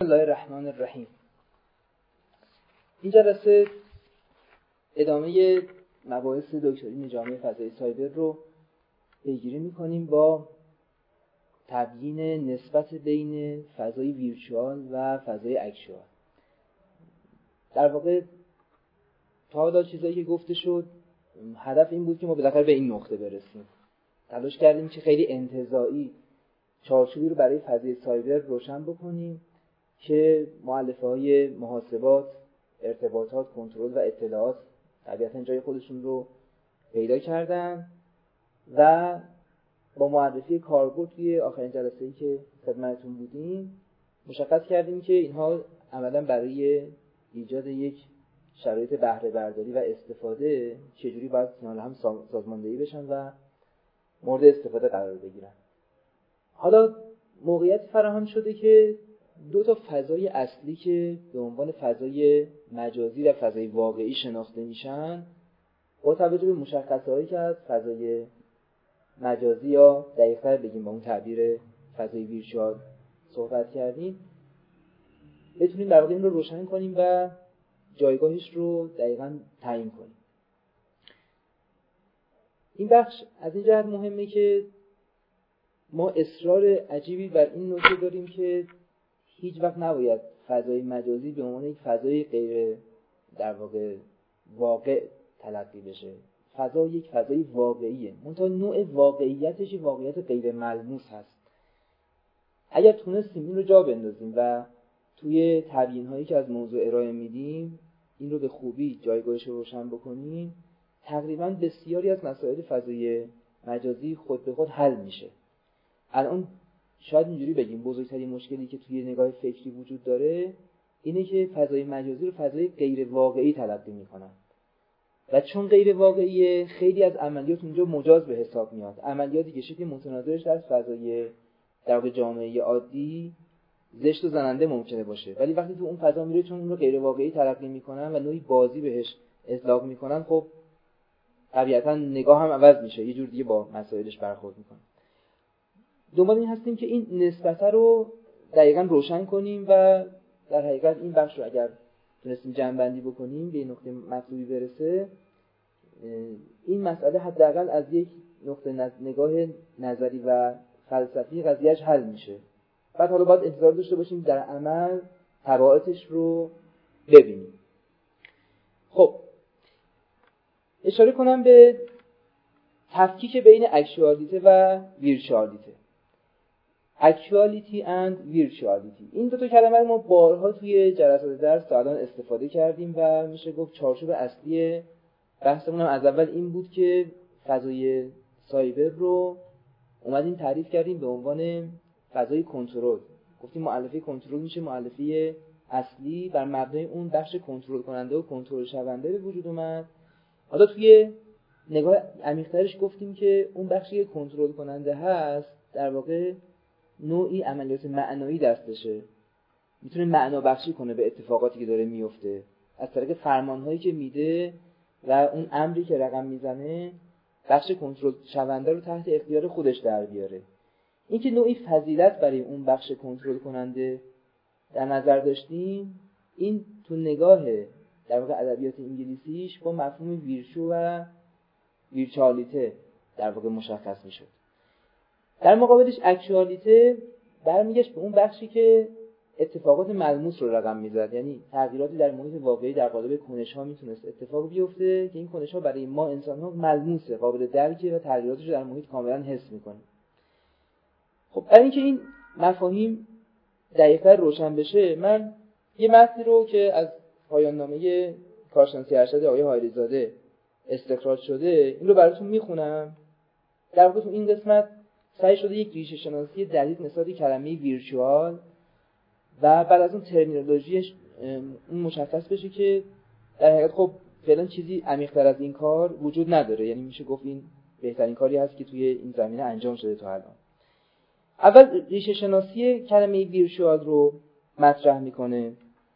بسم الله الرحمن الرحیم. این جلسه ادامه مباحث دکترین جامعه فضای سایبر رو پیگیری می‌کنیم با تبیین نسبت بین فضای ویرچوال و فضای اکچوال. در واقع تا حالا چیزایی که گفته شد هدف این بود که ما بالاخره به این نقطه برسیم. تلاش کردیم که خیلی انتزاعی چارچوبی رو برای فضای سایبر روشن بکنیم که مؤلفه‌های محاسبات، ارتباطات، کنترل و اطلاعات طبیعتاً جای خودشون رو پیدا کردن و با معرفی کاربرد توی آخرین جلسه‌ای که خدمتتون بودیم مشخص کردیم که اینها عملاً برای ایجاد یک شرایط بهره برداری و استفاده چجوری باید کنار هم سازماندهی بشن و مورد استفاده قرار بگیرن. حالا موقعیت فراهم شده که دو تا فضای اصلی که به عنوان فضای مجازی و فضای واقعی شناخته میشن با توجه به مشخصه‌هایی که از فضای مجازی یا دقیق‌تر بگیم با اون تعبیر فضای ویرچوال صحبت کردیم بتونیم در واقع این رو روشن کنیم و جایگاهش رو دقیقاً تعیین کنیم. این بخش از این جهت مهمه که ما اصرار عجیبی بر این نکته داریم که هیچ وقت نباید فضای مجازی به عنوان یک فضای غیر در واقع واقع تلقی بشه. فضا یک فضای واقعیه، منتها نوع واقعیتش واقعیت غیر ملموس هست. اگر تونستیم این رو جا بندازیم و توی تبیین‌هایی که از موضوع ارائه میدیم این رو به خوبی جایگاهش رو روشن بکنیم، تقریباً بسیاری از مسائل فضای مجازی خود به خود حل میشه. الان شاید اینجوری بگیم بزرگترین مشکلی که توی نگاه فکری وجود داره اینه که فضای مجازی رو فضای غیر واقعی تلقی میکنن و چون غیر واقعیه خیلی از عملیات اونجا مجاز به حساب میاد. عملیاتی که شکل متناظرش در فضای در واقع جامعه عادی زشت و زننده ممکنه باشه، ولی وقتی تو اون فضا میره چون اون رو غیر واقعی تلقی میکنن و نوعی بازی بهش اطلاق میکنن، خب طبیعتا نگاه هم عوض میشه، یه جور دیگه با مسائلش برخورد میکنن. دنبال این هستیم که این نسبت رو دقیقاً روشن کنیم و در حقیقت این بخش رو اگر تونستیم جمع‌بندی بکنیم به نقطه مطلوبی برسه، این مسئله حداقل از یک نقطه نگاه نظری و فلسفی قضیهش حل میشه. بعد حالا باید انتظار داشته باشیم در عمل تبعاتش رو ببینیم. خب اشاره کنم به تفکیک بین اکچوالیته و ویرچوالیته. Actuality and Virtuality. این دو تا کلمه رو ما بارها توی جلسات درس تا الان استفاده کردیم و میشه گفت چارچوب اصلی بحثمون هم از اول این بود که فضای سایبر رو اومدیم تعریف کردیم به عنوان فضای کنترل. گفتیم مؤلفه کنترل میشه مؤلفه اصلی، بر مبنای اون بخش کنترل کننده و کنترل شونده به وجود اومد. حالا توی نگاه عمیق‌ترش گفتیم که اون بخشی که کنترل کننده هست در واقع نوعی عملیات معنایی دستشه، میتونه معنا بخشی کنه به اتفاقاتی که داره میفته از طریق فرمانهایی که میده و اون امری که رقم میزنه بخش کنترل شونده رو تحت اختیار خودش در بیاره. این که نوعی فضیلت برای اون بخش کنترل کننده در نظر داشتیم، این تو نگاه در واقع ادبیات انگلیسیش با مفهوم ویرچو و ویرچوالیته در واقع مشخص میشد. در مقابلش اکچوالیته برمیگشت به اون بخشی که اتفاقات ملموس رو رقم میزد، یعنی تغییراتی در محیط واقعی در قالب کنش‌ها میتونست اتفاق بیفته که این کنش‌ها برای ما انسان‌ها ملموسه، قابل درکه و تغییراتش رو در محیط کاملا حس می‌کنیم. خب برای اینکه این مفاهیم دقیق‌تر روشن بشه، من یه متنی رو که از پایان نامه کارشناسی ارشد آقای حایری‌زاده استخراج شده این رو براتون میخونم. در واقع تو این قسمت سعی شده یک ریشه شناسی دقیق نسبت کلمه ویرچوال و بعد از اون ترمینولوژیش اون مشخص بشه که در حقیقت خب فعلا چیزی عمیق‌تر از این کار وجود نداره، یعنی میشه گفت این بهترین کاری هست که توی این زمینه انجام شده تا الان. اول ریشه شناسی کلمه ویرچوال رو مطرح میکنه.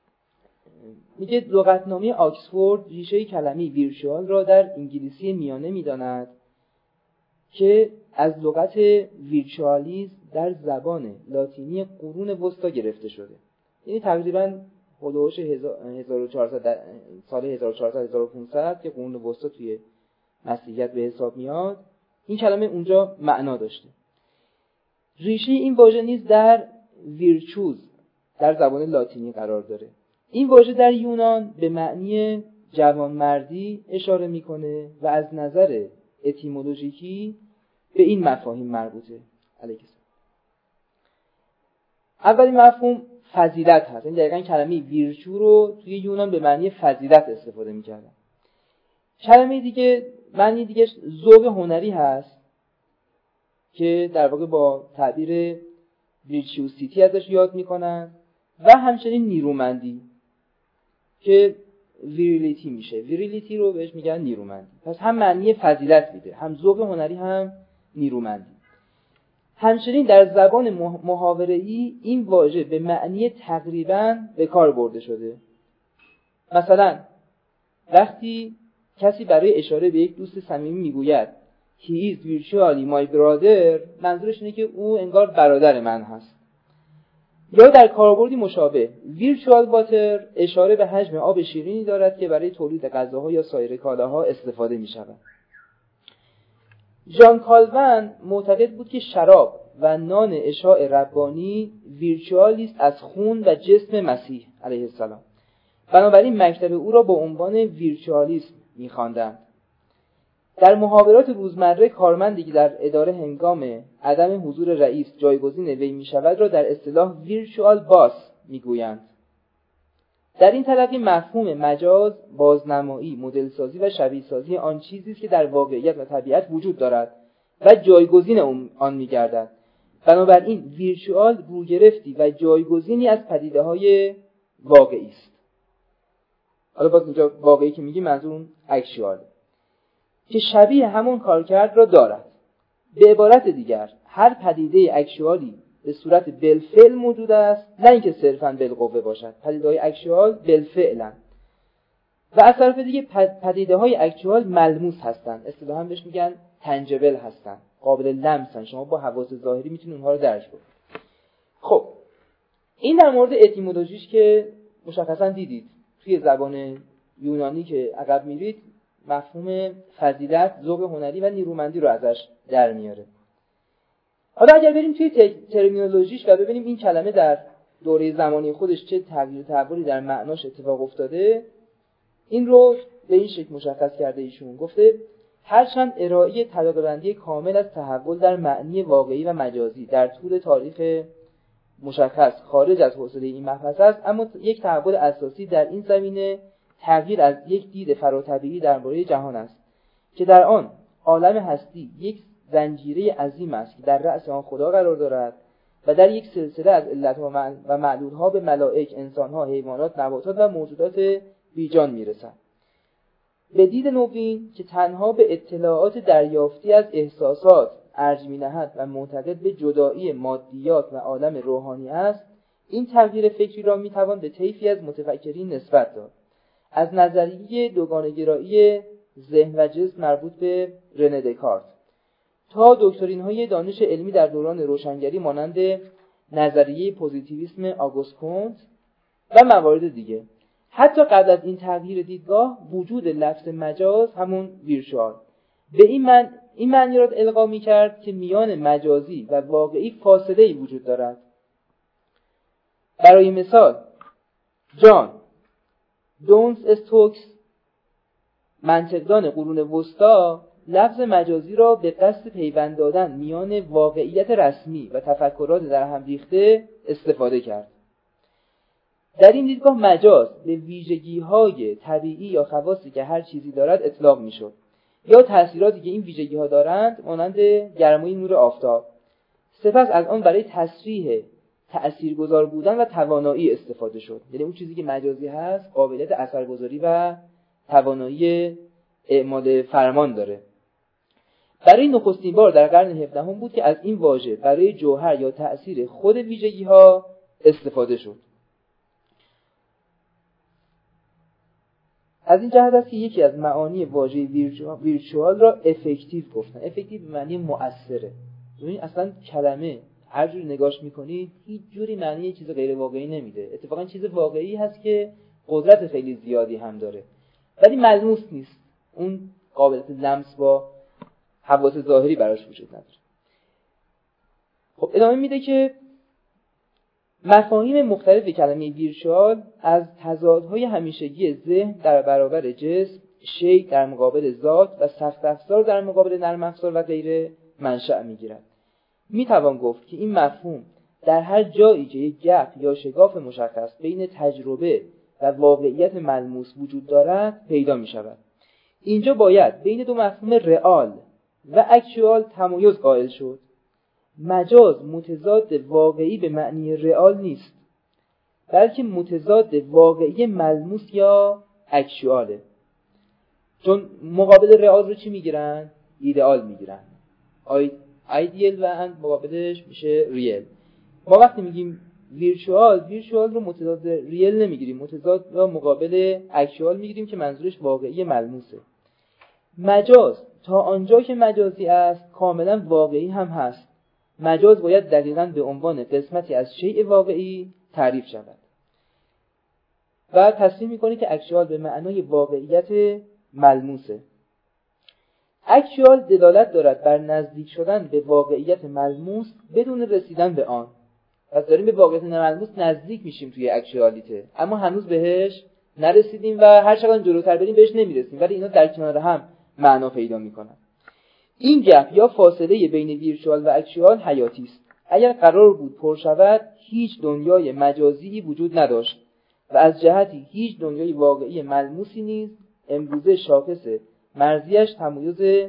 میگه لغتنامه آکسفورد ریشه کلمه ویرچوال را در انگلیسی میانه میداند که از لغت ویرچوالیز در زبان لاتینی قرون وسطا گرفته شده. یعنی تقریبا حدود 1400 سال 1400 1500 که قرون وسطا توی مسیحیت به حساب میاد، این کلمه اونجا معنا داشته. ریشه این واژه نیز در ویرچوز در زبان لاتینی قرار داره. این واژه در یونان به معنی جوانمردی اشاره میکنه و از نظر اتیمولوژیکی به این مفاهیم مربوطه. علیه السلام. اولین مفهوم فضیلت هست. این دقیقاً کلمه ویرچو رو توی یونان به معنی فضیلت استفاده میکردن. کلمه دیگه معنی دیگه ذوق هنری هست که در واقع با تعبیر ویرچوسیتی ازش یاد میکنن و همچنین نیرومندی که ویریلیتی میشه. ویریلیتی رو بهش میگن نیرومندی. پس هم معنی فضیلت میده، هم ذوق هنری، هم نیرومندی. همچنین در زبان محاوره‌ای این واژه به معنی تقریباً به کار برده شده. مثلا وقتی کسی برای اشاره به یک دوست صمیمی میگوید He is virtually my brother، منظورش اینه که او انگار برادر من هست. یا در کاربردی مشابه virtual water اشاره به حجم آب شیرینی دارد که برای تولید غذاها یا سایر کالاها استفاده می شود. ژان کالوین معتقد بود که شراب و نان اشاع ربانی ویرچوالی است از خون و جسم مسیح علیه السلام. بنابراین مکتب او را با عنوان ویرچوالیسم می‌خواندند. در محاورات روزمره کارمندی که در اداره هنگام عدم حضور رئیس جایگزین وی می‌شود را در اصطلاح ویرچوال باس می‌گویند. در این تلقی مفهوم مجاز، بازنمایی، مدلسازی و شبیه‌سازی آن چیزی است که در واقعیت و طبیعت وجود دارد و جایگزین آن می‌گردد. بنابراین ویرچوال روگرفتی و جایگزینی از پدیده‌های واقعی است. حالا باز اینجا واقعی که میگیم منظور اون اکچوال که شبیه همون کارکرد را دارد. به عبارت دیگر هر پدیده اکچوالی به صورت بالفعل موجود است، نه اینکه صرفاً بالقوه باشد. پدیده‌های اکچوال بالفعلن و از طرف دیگه پدیده‌های اکچوال ملموس هستند. اصطلاحاً بهش میگن تنجبل هستند، قابل لمسن. شما با حواس ظاهری میتونید اونها رو درک کنید. خب این در مورد اتیمولوژیش که مشخصاً دیدید توی زبان یونانی که عقب میرید مفهوم فضیلت، ذوق هنری و نیرومندی رو ازش در میاره. حالا اگر بریم توی ترمینولوژیش و ببینیم این کلمه در دوره زمانی خودش چه تغییر و تحولی در معناش اتفاق افتاده، این رو به این شکل مشخص کرده ایشون. گفته هرچند ارائه طبقه‌بندی کامل از تحول در معنی واقعی و مجازی در طول تاریخ مشخص خارج از حوصله این مبحث است، اما یک تحول اساسی در این زمینه تغییر از یک دید فراطبیعی درباره جهان است که در آن عالم هستی یک زنجیره عظیم است که در رأس آن خدا قرار دارد و در یک سلسله از علت‌ها و معلول‌ها به ملائک، انسان‌ها، حیوانات، نباتات و موجودات بیجان می‌رسد. به دید نوین که تنها به اطلاعات دریافتی از احساسات ارج می‌نهد و معتقد به جدایی مادیات و عالم روحانی است، این تغییر فکری را می‌توان به طیفی از متفکرین نسبت داد. از نظریه دوگانه‌گرایی ذهن و جسم مربوط به رنه دکارت تا دکترین‌های دانش علمی در دوران روشنگری مانند نظریه پوزیتیویسم آگوست کونت و موارد دیگه. حتی قبل از این تغییر دیدگاه وجود لفظ مجاز همون ویرچوال به این معنی را القا می‌کرد که میان مجازی و واقعی فاصله‌ای وجود دارد. برای مثال جان دونز استوکس منطقدان قرون وسطا لفظ مجازی را به قصد پیوند دادن میان واقعیت رسمی و تفکرات در هم ریخته استفاده کرد. در این دیدگاه مجاز به ویژگی‌های طبیعی یا خواصی که هر چیزی دارد اطلاق می‌شد یا تأثیراتی که این ویژگی‌ها دارند مانند گرمای نور آفتاب. سپس از آن برای تصریح تأثیرگذار بودن و توانایی استفاده شد. یعنی اون چیزی که مجازی هست قابلیت اثرگذاری و توانایی اعمال فرمان داره. برای نخستین بار در قرن 17 بود که از این واژه برای جوهر یا تأثیر خود ویژگی‌ها استفاده شد. از این جهت است که یکی از معانی واژه ویرچوال را افکتیو گفتن. افکتیو به معنی مؤثره. ببین اصلا کلمه هر جوری نگاش میکنید هیچ جوری معنی چیز غیر واقعی نمیده. اتفاقا چیز واقعی هست که قدرت خیلی زیادی هم داره ولی ملموس نیست، اون قابلیت لمس با حواس ظاهری براش وجود نداره. خب ادامه میده که مفاهیم مختلف کلمه ویرچوال از تضادهای همیشگی ذهن در برابر جسم، شیء در مقابل ذات و سخت افزار در مقابل نرم افزار و غیره منشأ میگیرد. میتوان گفت که این مفهوم در هر جایی که یک گپ یا شگاف مشخص بین تجربه و واقعیت ملموس وجود دارد پیدا میشود. اینجا باید بین دو مفهوم رئال و اکچوال تمایز قائل شد. مجاز متضاد واقعی به معنی رئال نیست، بلکه متضاد واقعی ملموس یا اکچواله. چون مقابل رئال رو چی میگیرن؟ ایدئال میگیرن. ایدئال و مقابلش میشه ریل. ما وقتی میگیم ویرچوال رو متضاد ریل نمیگیریم، متضاد و مقابل اکچوال میگیریم که منظورش واقعی ملموسه. مجاز تا آنجا که مجازی است کاملا واقعی هم هست. مجاز باید دقیقاً به عنوان قسمتی از شیء واقعی تعریف شود. و تصریح میکنه که اکچوال به معنای واقعیت ملموسه. اکچوال دلالت دارد بر نزدیک شدن به واقعیت ملموس بدون رسیدن به آن. پس داریم به واقعیت ملموس نزدیک میشیم توی اکچوالیته، اما هنوز بهش نرسیدیم و هر چقدر جلوتر بریم بهش نمیرسیم، ولی اینا در کنار هم معنا پیدا میکنن. این گپ یا فاصله بین ویرچوال و اکچوال حیاتی است. اگر قرار بود پر شود هیچ دنیای مجازی وجود نداشت و از جهتی هیچ دنیای واقعی ملموسی نیز امروزه شاخص مرزیش تمایز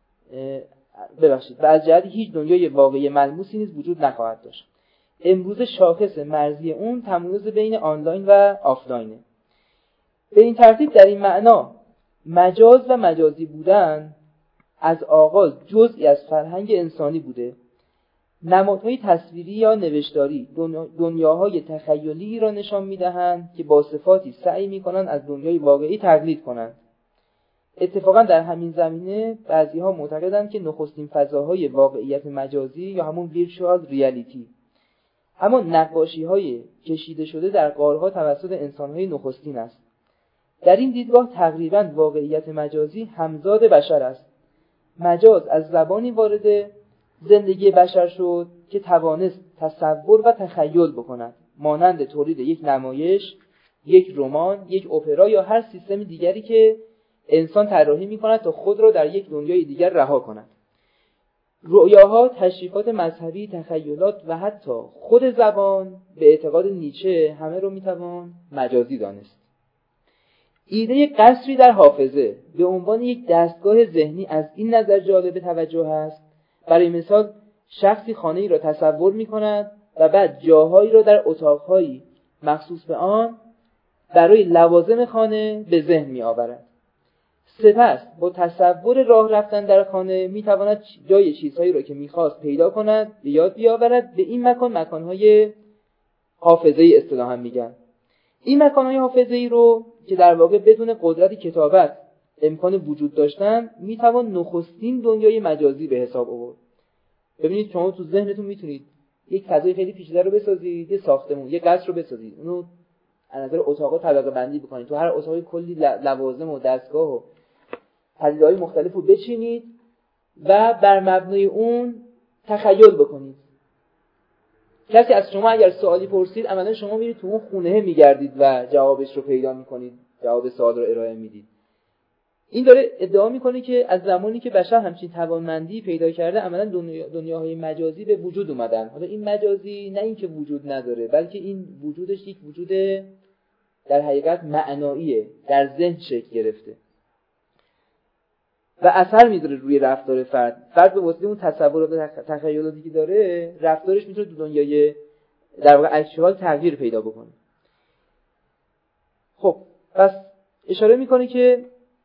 و از جهتی هیچ دنیای واقعی ملموسی نیز وجود نخواهد داشت. امروزه شاخص مرزی اون تمایز بین آنلاین و آفلاینه. به این ترتیب در این معنا مجاز و مجازی بودن از آغاز جزئی از فرهنگ انسانی بوده. نمادهای تصویری یا نوشتاری دنیاهای تخیلی را نشان می‌دهند که با صفاتی سعی می‌کنند از دنیای واقعی تقلید کنند. اتفاقا در همین زمینه بعضی‌ها معتقدند که نخستین فضاهای واقعیت مجازی یا همون ویرچوال ریالیتی اما نقاشی‌های کشیده شده در غارها توسط انسان‌های نخستین است. در این دیدگاه تقریباً واقعیت مجازی همزاد بشر است. مجاز از زبانی وارد زندگی بشر شد که توانست تصور و تخیل بکند، مانند تولید یک نمایش، یک رمان، یک اپرا یا هر سیستم دیگری که انسان طراحی می‌کند تا خود را در یک دنیای دیگر رها کند. رؤیاها، تشریفات مذهبی، تخیلات و حتی خود زبان به اعتقاد نیچه همه رو می‌توان مجازی دانست. ایده قصری در حافظه به عنوان یک دستگاه ذهنی از این نظر جالب توجه است. برای مثال شخصی خانه‌ای را تصور می‌کند و بعد جاهایی را در اتاق‌هایی مخصوص به آن برای لوازم خانه به ذهن می‌آورد. سپس با تصور راه رفتن در خانه می‌تواند جای چیزهایی را که می‌خواست پیدا کند، به یاد بیاورد. به این مکان‌های حافظه‌ای اصطلاحاً میگن. این مکان‌های حافظه‌ای رو که در واقع بدون قدرت کتابت امکان وجود داشتن میتوان نخستین دنیای مجازی به حساب آورد. ببینید شما تو ذهنتون میتونید یک فضای خیلی پیچیده رو بسازید، یه ساختمون، یه قصر رو بسازید، اونو از نظر اتاقا طبقه بندی بکنید، تو هر اتاقی کلی لوازم و دستگاه و پدیده‌های مختلف رو بچینید و بر مبنای اون تخیل بکنید. کسی از شما اگر سوالی پرسید عملاً شما میرید تو اون خونه میگردید و جوابش رو پیدا میکنید، جواب سوال رو ارائه میدید. این داره ادعا میکنه که از زمانی که بشر همچین توانمندی پیدا کرده عملاً دنیاهای مجازی به وجود اومدن. حالا این مجازی نه اینکه وجود نداره، بلکه این وجودش یک وجود در حقیقت معناییه، در ذهن شکل گرفته و اثر میذاره روی رفتار فرد به واسطه اون تصورات و تخیلاتی که داره، رفتارش میتونه تو دنیای در واقع اکچوال تغییر پیدا بکنه. خب پس اشاره میکنه که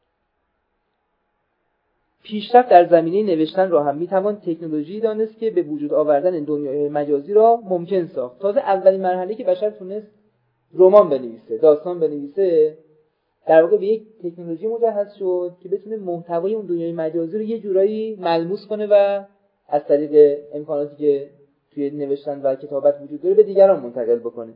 پیشرفت در زمینه نوشتن را هم میتوان تکنولوژی دانست که به وجود آوردن دنیای مجازی را ممکن ساخت. تازه اولین مرحله که بشر تونست رمان بنویسه، داستان بنویسه، در واقع به یک تکنولوژی مجهز شد که بتونه محتوای اون دنیای مجازی رو یه جورایی ملموس کنه و از طریق امکاناتی که توی نوشتن و کتابت وجود داره به دیگران منتقل بکنه.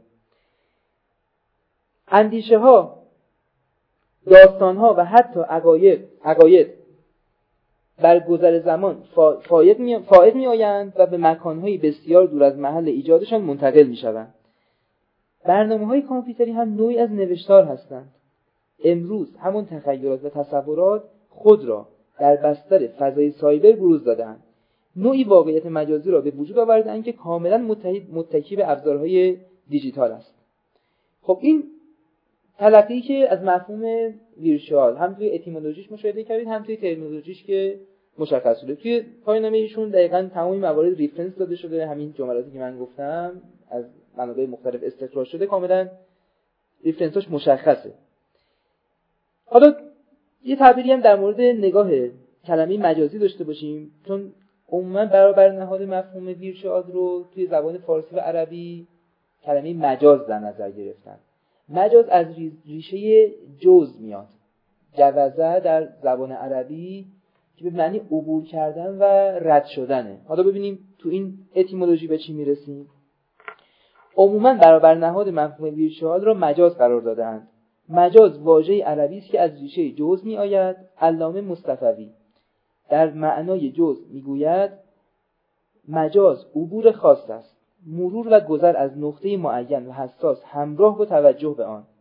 اندیشه ها، داستان ها و حتی عقاید بر گذر زمان فائق می آیند و به مکانهای بسیار دور از محل ایجادشان منتقل می شوند. برنامه‌های کامپیوتری هم نوعی از نوشتار هستند. امروز همون تخیلات و تصورات خود را در بستر فضای سایبر بروز دادند. نوعی واقعیت مجازی را به وجود آوردند که کاملا متکی به ابزارهای دیجیتال است. خب این تلقی که از مفهوم ویرچوال هم توی اتیمولوژیش مشاهده کردید، هم توی ترمینولوژیش که مشخص شده. توی پایان‌نامه ایشون دقیقاً تمامی موارد ریفرنس داده شده، همین جملاتی که من گفتم از منابع مختلف استخراج شده، کاملا ریفرنساش مشخصه. حالا یه تعبیری هم در مورد نگاه کلمه مجازی داشته باشیم، چون عموما برابر نهاد مفهوم ویرچوال رو توی زبان فارسی و عربی کلمه مجاز در نظر گرفتن. مجاز از ریشه جوز میاد، جوزه در زبان عربی که به معنی عبور کردن و رد شدنه. حالا ببینیم تو این اتیمولوژی به چی میرسیم. عموما برابر نهاد مفهوم ویرچوال را مجاز قرار دادند. مجاز واژه عربی است که از ریشه جوز می آید. علامه مصطفوی در معنای جوز میگوید مجاز عبور خاص است، مرور و گذر از نقطه معین و حساس همراه با توجه به آن.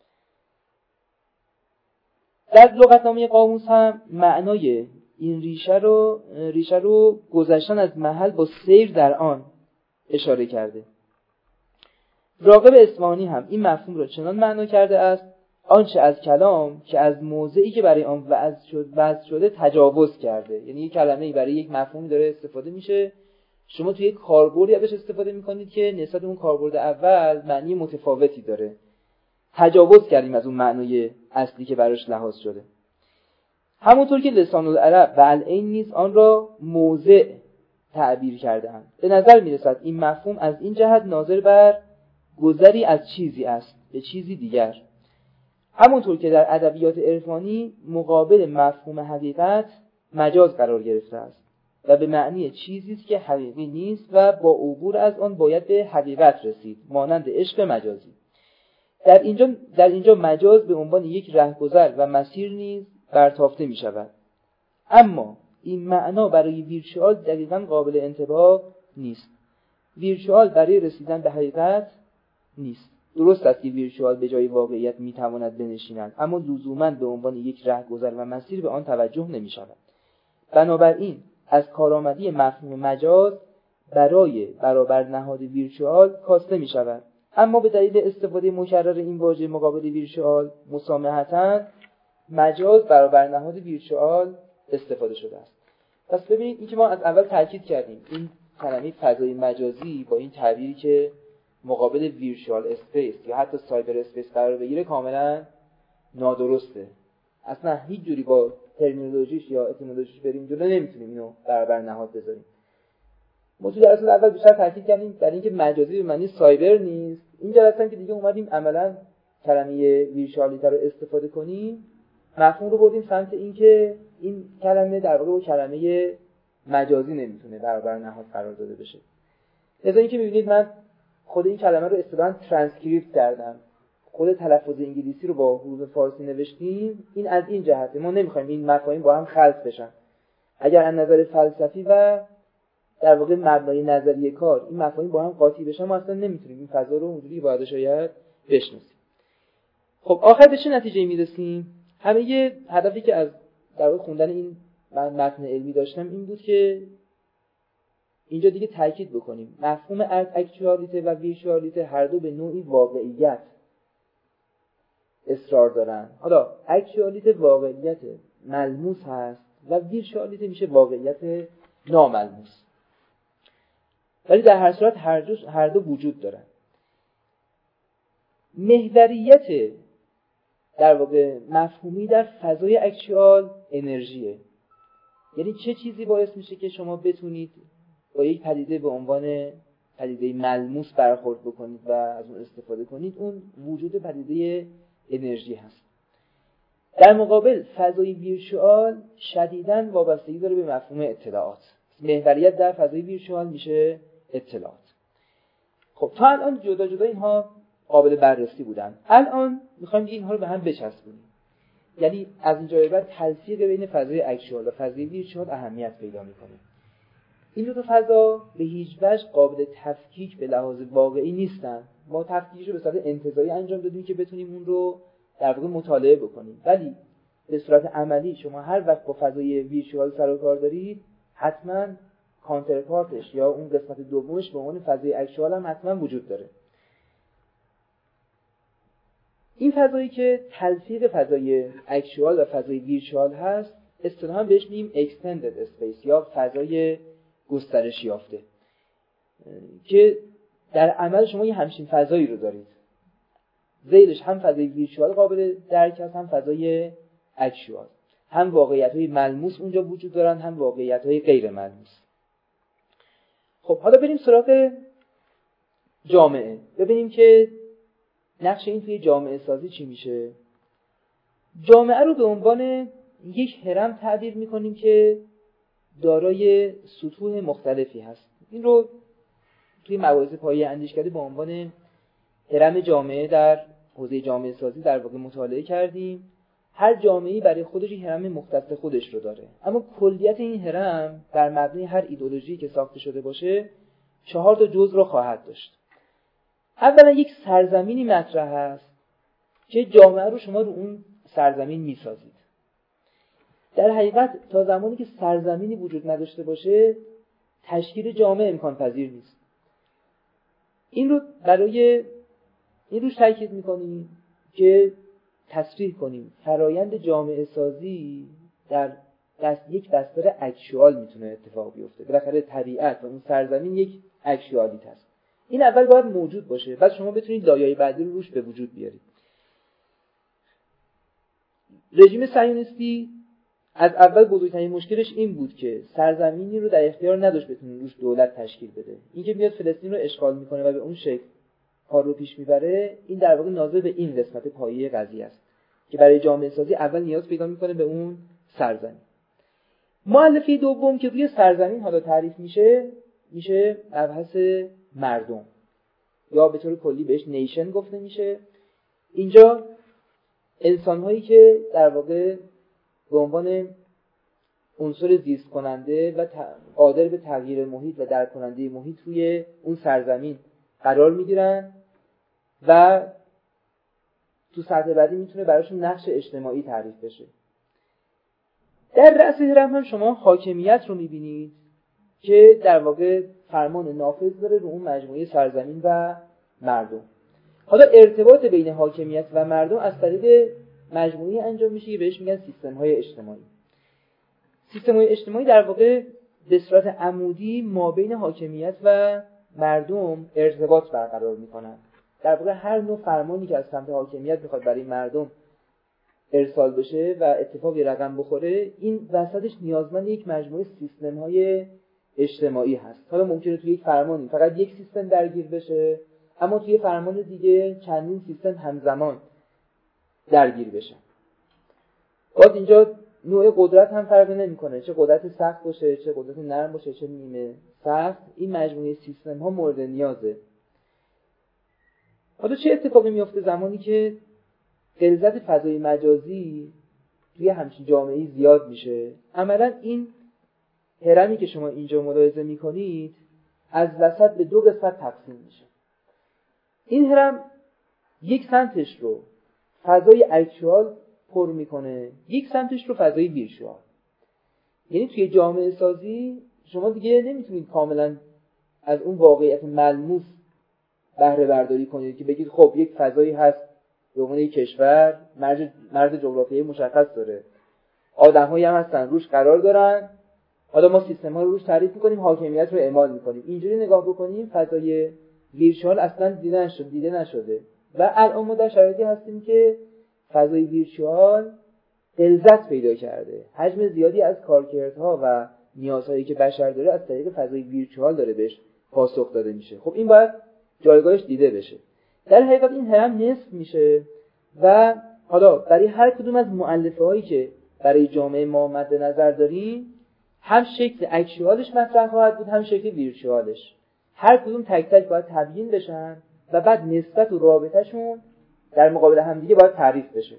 در لغتنامه قاموس هم معنای این ریشه رو گذشتن از محل با سیر در آن اشاره کرده. راغب اصفهانی هم این مفهوم را چنان معنا کرده است: آنچه از کلام که از موضعی که برای آن وضع شده تجاوز کرده. یعنی یک کلمه‌ای برای یک مفهومی داره استفاده میشه، شما توی یک کاربردی ازش استفاده میکنید که نسبت به اون کاربرد اول معنی متفاوتی داره. تجاوز کردیم از اون معنای اصلی که براش لحاظ شده. همونطور که لسان العرب و العین نیز آن را موضع تعبیر کرده‌اند. به نظر میرسد این مفهوم از این جهت ناظر بر گذری از چیزی است به چیزی دیگر. همونطور که در ادبیات عرفانی مقابل مفهوم حقیقت مجاز قرار گرفته است و به معنی چیزی است که حقیقی نیست و با عبور از آن باید به حقیقت رسید، مانند عشق مجازی. در اینجا مجاز به عنوان یک رهگذر و مسیر نیز برتافته می شود. اما این معنا برای ویرچوال دقیقاً قابل انطباق نیست. ویرچوال برای رسیدن به حقیقت نیست. درست است که ویرچوال به جای واقعیت می تواند بنشیند، اما لزوماً به عنوان یک رهگذر و مسیر به آن توجه نمی شود. بنابراین از کارآمدی مفهوم مجاز برای برابر نهاد ویرچوال کاسته می شود. اما به دلیل استفاده مکرر این واژه مقابل ویرچوال مسامحتاً مجاز برابر نهاد ویرچوال استفاده شده است. پس ببینید این که ما از اول تاکید کردیم این کلمه فضای مجازی با این تعبیری که مقابل ویرچوال اسپیس یا حتی سایبر اسپیس قرار بگیره کاملا نادرسته. اصلا هیچ جوری با ترمینولوژیش یا اتیمولوژیش بریم جلو نمیتونیم اینو برابر نهاد بذاریم. ما تو جلسه اول بیشتر تاکید کردیم در اینکه مجازی به معنی سایبر نیست. این جلسه که دیگه اومدیم عملاً کلمه ویرچوالیته رو استفاده کنیم، مفهوم رو بردیم سمت اینکه این کلمه در واقع با کلمه مجازی نمیتونه برابر نهاد قرار داده بشه. لذا اینکه می‌بینید من خود این کلمه رو اصطلاحاً ترانسکریپت کردم. خود تلفظ انگلیسی رو با حروف فارسی نوشتیم. این از این جهته ما نمی‌خوایم این مفاهیم با هم خلط بشن. اگر از نظر فلسفی و در واقع مبنای نظریه کار این مفاهیم با هم قاطی بشن، ما اصلا نمیتونیم این فضا رو اونجوری باید شاید بشناسیم. خب آخر به چه نتیجه‌ای میرسیم؟ همه هدفی که از در واقع خوندن این متن علمی داشتم این بود که اینجا دیگه تاکید بکنیم مفهوم اکچوالیته و ویرچوالیته هر دو به نوعی واقعیت اصرار دارن. حالا اکچوالیته واقعیت ملموس هست و ویرچوالیته میشه واقعیت ناملموس، ولی در هر صورت هر دو وجود دارن. محوریت در واقع مفهومی در فضای اکچوال انرژیه. یعنی چه چیزی باعث میشه که شما بتونید با یک پدیده به عنوان پدیده ملموس برخورد بکنید و از اون استفاده کنید؟ اون وجود پدیده انرژی هست. در مقابل فضای ویرچوال شدیداً وابستگی داره به مفهوم اطلاعات. محوریت در فضای ویرچوال میشه اطلاعات. خب تا الان جدا جدا اینها قابل بررسی بودن. الان میخوایم اینها رو به هم بچسبونیم. یعنی از اینجا به بعد تلفیق بین فضای اکچوال و فضای ویرچوال اهمیت پیدا میکنه. این دو تا فضا به هیچ وجه قابل تفکیک به لحاظ واقعی نیستن. ما تفکیکش رو به صورت انتزاعی انجام دادیم که بتونیم اون رو در واقع مطالعه بکنیم، ولی به صورت عملی شما هر وقت با فضای ویرچوال سر و کار دارید حتما کانترپارتش یا اون قسمت دومش به عنوان فضای اکچوال هم حتما وجود داره. این فضایی که تلفیق فضای اکچوال و فضای ویرچوال هست اصطلاحاً بهش میگیم extended space یا فضای گسترش یافته، که در عمل شما یه همچین فضایی رو دارید. زیرش هم فضای ویرچوال قابل درک هست، هم فضای اکچوال. هم واقعیت‌های ملموس اونجا وجود دارن، هم واقعیت‌های غیر ملموس. خب حالا بریم سراغ جامعه. ببینیم که نقش این توی جامعه سازی چی میشه. جامعه رو به عنوان یک هرم تعبیر میکنیم که دارای سطوح مختلفی هست. این رو توی مباحث پایه اندیشکده به عنوان هرم جامعه در حوزه جامعه سازی در واقع مطالعه کردیم. هر جامعه‌ای برای خودش یک هرم مختص خودش رو داره، اما کلیت این هرم در مبنای هر ایدئولوژی که ساخته شده باشه 4 تا جزء رو خواهد داشت. اولا یک سرزمینی مطرح هست که جامعه رو شما رو اون سرزمین میسازید. در حقیقت تا زمانی که سرزمینی وجود نداشته باشه تشکیل جامعه امکان پذیر نیست. این رو برای این روش تاکید می‌کنیم که تصریح کنیم فرایند جامعه سازی در یک دستور اکچوال میتونه اتفاق بیفته. بالاخره طبیعت و اون سرزمین یک اکچوالیته است. این اول باید موجود باشه، بعد شما بتونید لایه‌های بعدی رو روش به وجود بیارید. رژیم صهیونیستی از اول بزرگترین مشکلش این بود که سرزمینی رو در اختیار نداشت بتونه روش دولت تشکیل بده. این که میاد فلسطین رو اشغال میکنه و به اون شکل کار رو پیش میبره، این در واقع ناظر به این قسمت پایه قضیه است که برای جامعه سازی اول نیاز پیدا میکنه به اون سرزمین. مؤلفه دوم که روی سرزمین حالا تعریف میشه مبحث مردم، یا به طور کلی بهش نیشن گفته میشه. اینجا انسان‌هایی که در واقع به عنوان عنصر زیست کننده و قادر به تغییر محیط و درک کننده محیط روی اون سرزمین قرار میگیرن و تو سطح بعدی میتونه براشون نقش اجتماعی تعریف بشه. در رأس هرم هم شما حاکمیت رو میبینید که در واقع فرمان نافذ داره رو اون مجموعه سرزمین و مردم. حالا ارتباط بین حاکمیت و مردم از طریق مجموعی انجام میشه که بهش میگن سیستم‌های اجتماعی. سیستم‌های اجتماعی در واقع به صورت عمودی ما بین حاکمیت و مردم ارتباط برقرار میکنن. در واقع هر نوع فرمانی که از سمت حاکمیت میخواد برای مردم ارسال بشه و اتفاقی رقم بخوره، این وسطش نیازمند یک مجموعه سیستم‌های اجتماعی هست. حالا ممکنه توی یک فرمانی فقط یک سیستم درگیر بشه، اما توی فرمان دیگه چندین سیستم همزمان درگیر بشن. باز اینجا نوع قدرت هم فرقی نمیکنه، چه قدرت سخت باشه، چه قدرت نرم باشه، چه نیمه سخت، این مجموعه سیستم ها مورد نیازه. حالا چه اتفاقی میفته زمانی که غلظت فضای مجازی توی همچین جامعه‌ای زیاد میشه؟ عملاً این هرمی که شما اینجا ملاحظه میکنید از وسط به 2 قسمت تقسیم میشه. این هرم یک سمتش رو فضای اکچوال پر میکنه، یک سمتش رو فضای ویرچوال. یعنی توی جامعه سازی شما دیگه نمیتونید کاملا از اون واقعیت ملموس بهره برداری کنید که بگید خب یک فضایی هست به عنوان یک کشور مرز جغرافیایی مشخص داره، آدم‌هایی هم هستن روش قرار دارن، حالا ما سیستم‌ها رو روش تعریف می‌کنیم، حاکمیت رو اعمال می‌کنیم. اینجوری نگاه بکنیم فضای ویرچوال اصلا دیده نشده و الان ما در شرایطی هستیم که فضای ویرچوال غلظت پیدا کرده. حجم زیادی از کارکردها و نیازهایی که بشر داره از طریق فضای ویرچوال داره بهش پاسخ داده میشه. خب این باید جایگاهش دیده بشه. در حقیقت این هرم نصف میشه و حالا برای هر کدوم از مؤلفه‌هایی که برای جامعه ما مد نظر داریم، هم شکل اکچوالش مطرح خواهد بود، هم شکل ویرچوالش. هر کدوم تک تک باید تبیین بشن و بعد نسبت و رابطهشون در مقابل همدیگه باید تعریف بشه.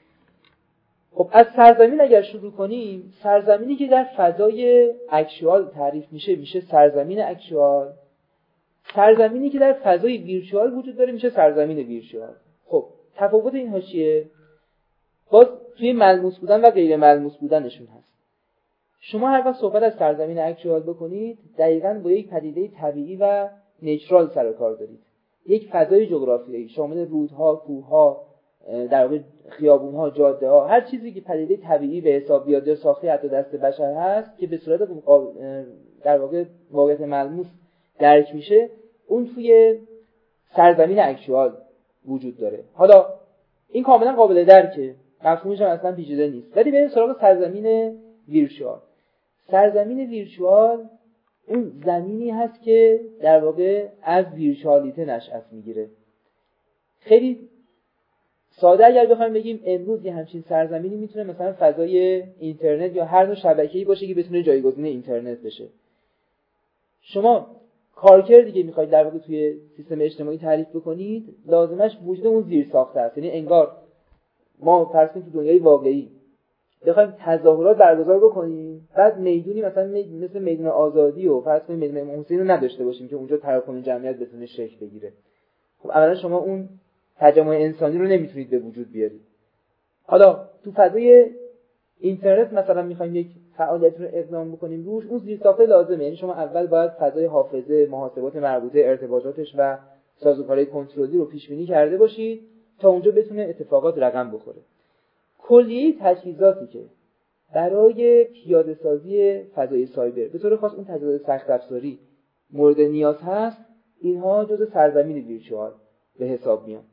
خب از سرزمین اگر شروع کنیم، سرزمینی که در فضای اکچوال تعریف میشه سرزمین اکچوال. سرزمینی که در فضای ویرچوال وجود داره میشه سرزمین ویرچوال. خب تفاوت اینها چیه؟ باز توی ملموس بودن و غیر ملموس بودنشون هست. شما هر وقت صحبت از سرزمین اکچوال بکنید، دقیقاً با یک پدیده طبیعی و نیچرال سر و کار دارید. یک فضای جغرافیایی شامل رودها، کوهها، در واقع خیابونها، جاده‌ها، هر چیزی که پدیده طبیعی به حساب بیاد یا ساخته حتی دست بشر هست که به صورت در واقع واقعیت ملموس درک میشه، اون توی سرزمین اکچوال وجود داره. حالا این کاملا قابل درکه، مفهومش هم اصلا پیچیده نیست. ولی بریم سراغ سرزمین ویرچوال. سرزمین ویرچوال اون زمینی هست که در واقع از ویرچوالیته نشأت میگیره. خیلی ساده اگر بخوایم بگیم امروز یه همچین سرزمینی میتونه مثلا فضای اینترنت یا هر نوع شبکه‌ای باشه که بتونه جایگزین اینترنت بشه. شما کارکردی که میخواید در واقع توی سیستم اجتماعی تعریف بکنید، لازمش وجود اون زیر ساخته است. یعنی انگار ما فرض کنید تو دنیای واقعی بخوایم تظاهرات برگزار بکنیم، بعد میدونی مثلا مثل میدون آزادی و فرض کنید میدون امام حسین رو نداشته باشیم که اونجا تراکم جمعیت بتونه شکل بگیره. خب اولا شما اون تجمع انسانی رو نمیتونید به وجود بیارید. حالا تو فضای اینترنت مثلا میخوایم یک فعالیت رو اقدام بکنیم روش، اون زیرساخته لازمه. یعنی شما اول باید فضای حافظه، محاسبات مربوطه، ارتباطاتش و سازوکارهای کنترلی رو پیش بینی کرده باشید تا اونجا بتونه اتفاقات رقم بخوره. کلیه تجهیزاتی که برای پیاده سازی فضای سایبر به طور خاص اون تجهیزات سخت افزاری مورد نیاز هست، اینها جزء سرزمین ویرچوال به حساب میان.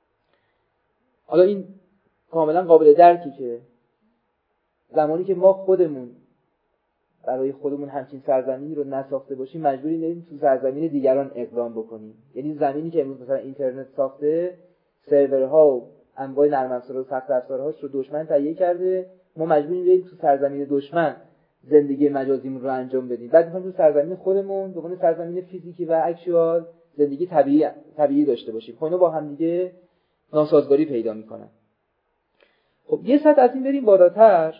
حالا این کاملا قابل درکی که زمانی که ما خودمون برای خودمون همچین سرزمینی رو نساخته باشیم، مجبوریم بریم تو سرزمین دیگران اقدام بکنیم. یعنی زمینی که امروز مثلا اینترنت ساخته، سرورها و انواع نرم افزار و سخت افزارهاش رو دشمن تهیه کرده، ما مجبوریم بریم تو سرزمین دشمن زندگی مجازیمون رو انجام بدیم. بعد می‌خوایم تو سرزمین خودمون به عنوان سرزمین فیزیکی و اکچوال زندگی طبیعی داشته باشیم. خب اینا با هم دیگه ناسازگاری پیدا می‌کنن. خب یه سطح از این بریم بالاتر،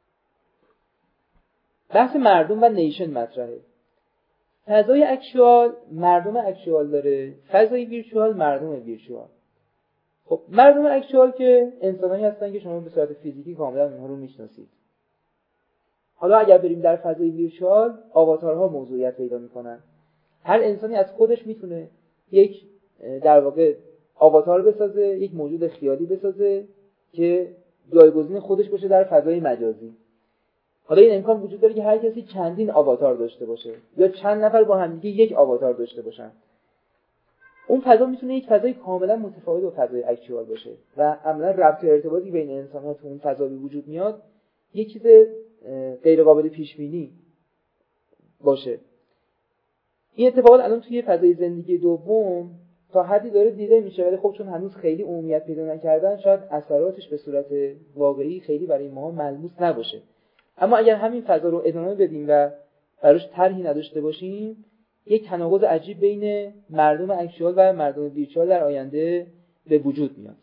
بحث مردم و نیشن مطرحه. فضای اکچوال مردم اکچوال داره، فضای ویرچوال مردم ویرچوال. خب مردم اکچوال که انسانایی هستن که شما به صورت فیزیکی کاملا اونها رو میشناسید. حالا اگر بریم در فضای ویرچوال، آواتارها موضوعیت پیدا میکنن. هر انسانی از خودش میتونه یک در واقع آواتار بسازه، یک موجود خیالی بسازه که جایگزین خودش باشه در فضای مجازی. حالا این امکان وجود داره که هر کسی چندین آواتار داشته باشه یا چند نفر با هم دیگه یک آواتار داشته باشن. اون فضا میتونه یک فضای کاملا متفاوت با فضای اکچوال باشه و عملا ربط و ارتباطی بین انسان‌ها تو اون فضا به وجود میاد، یک چیز غیر قابل پیش بینی باشه. این اتفاقات الان توی فضای زندگی دوم تا حدی داره دیده میشه، ولی خب چون هنوز خیلی عمومیت پیدا نکردن، شاید اثراتش به صورت واقعی خیلی برای ما ملموس نباشه. اما اگر همین فضا رو ادامه بدیم و براش طرحی نداشته باشیم، یک تناقض عجیب بین مردم اکچوال و مردم ویرچوال در آینده به وجود میاد.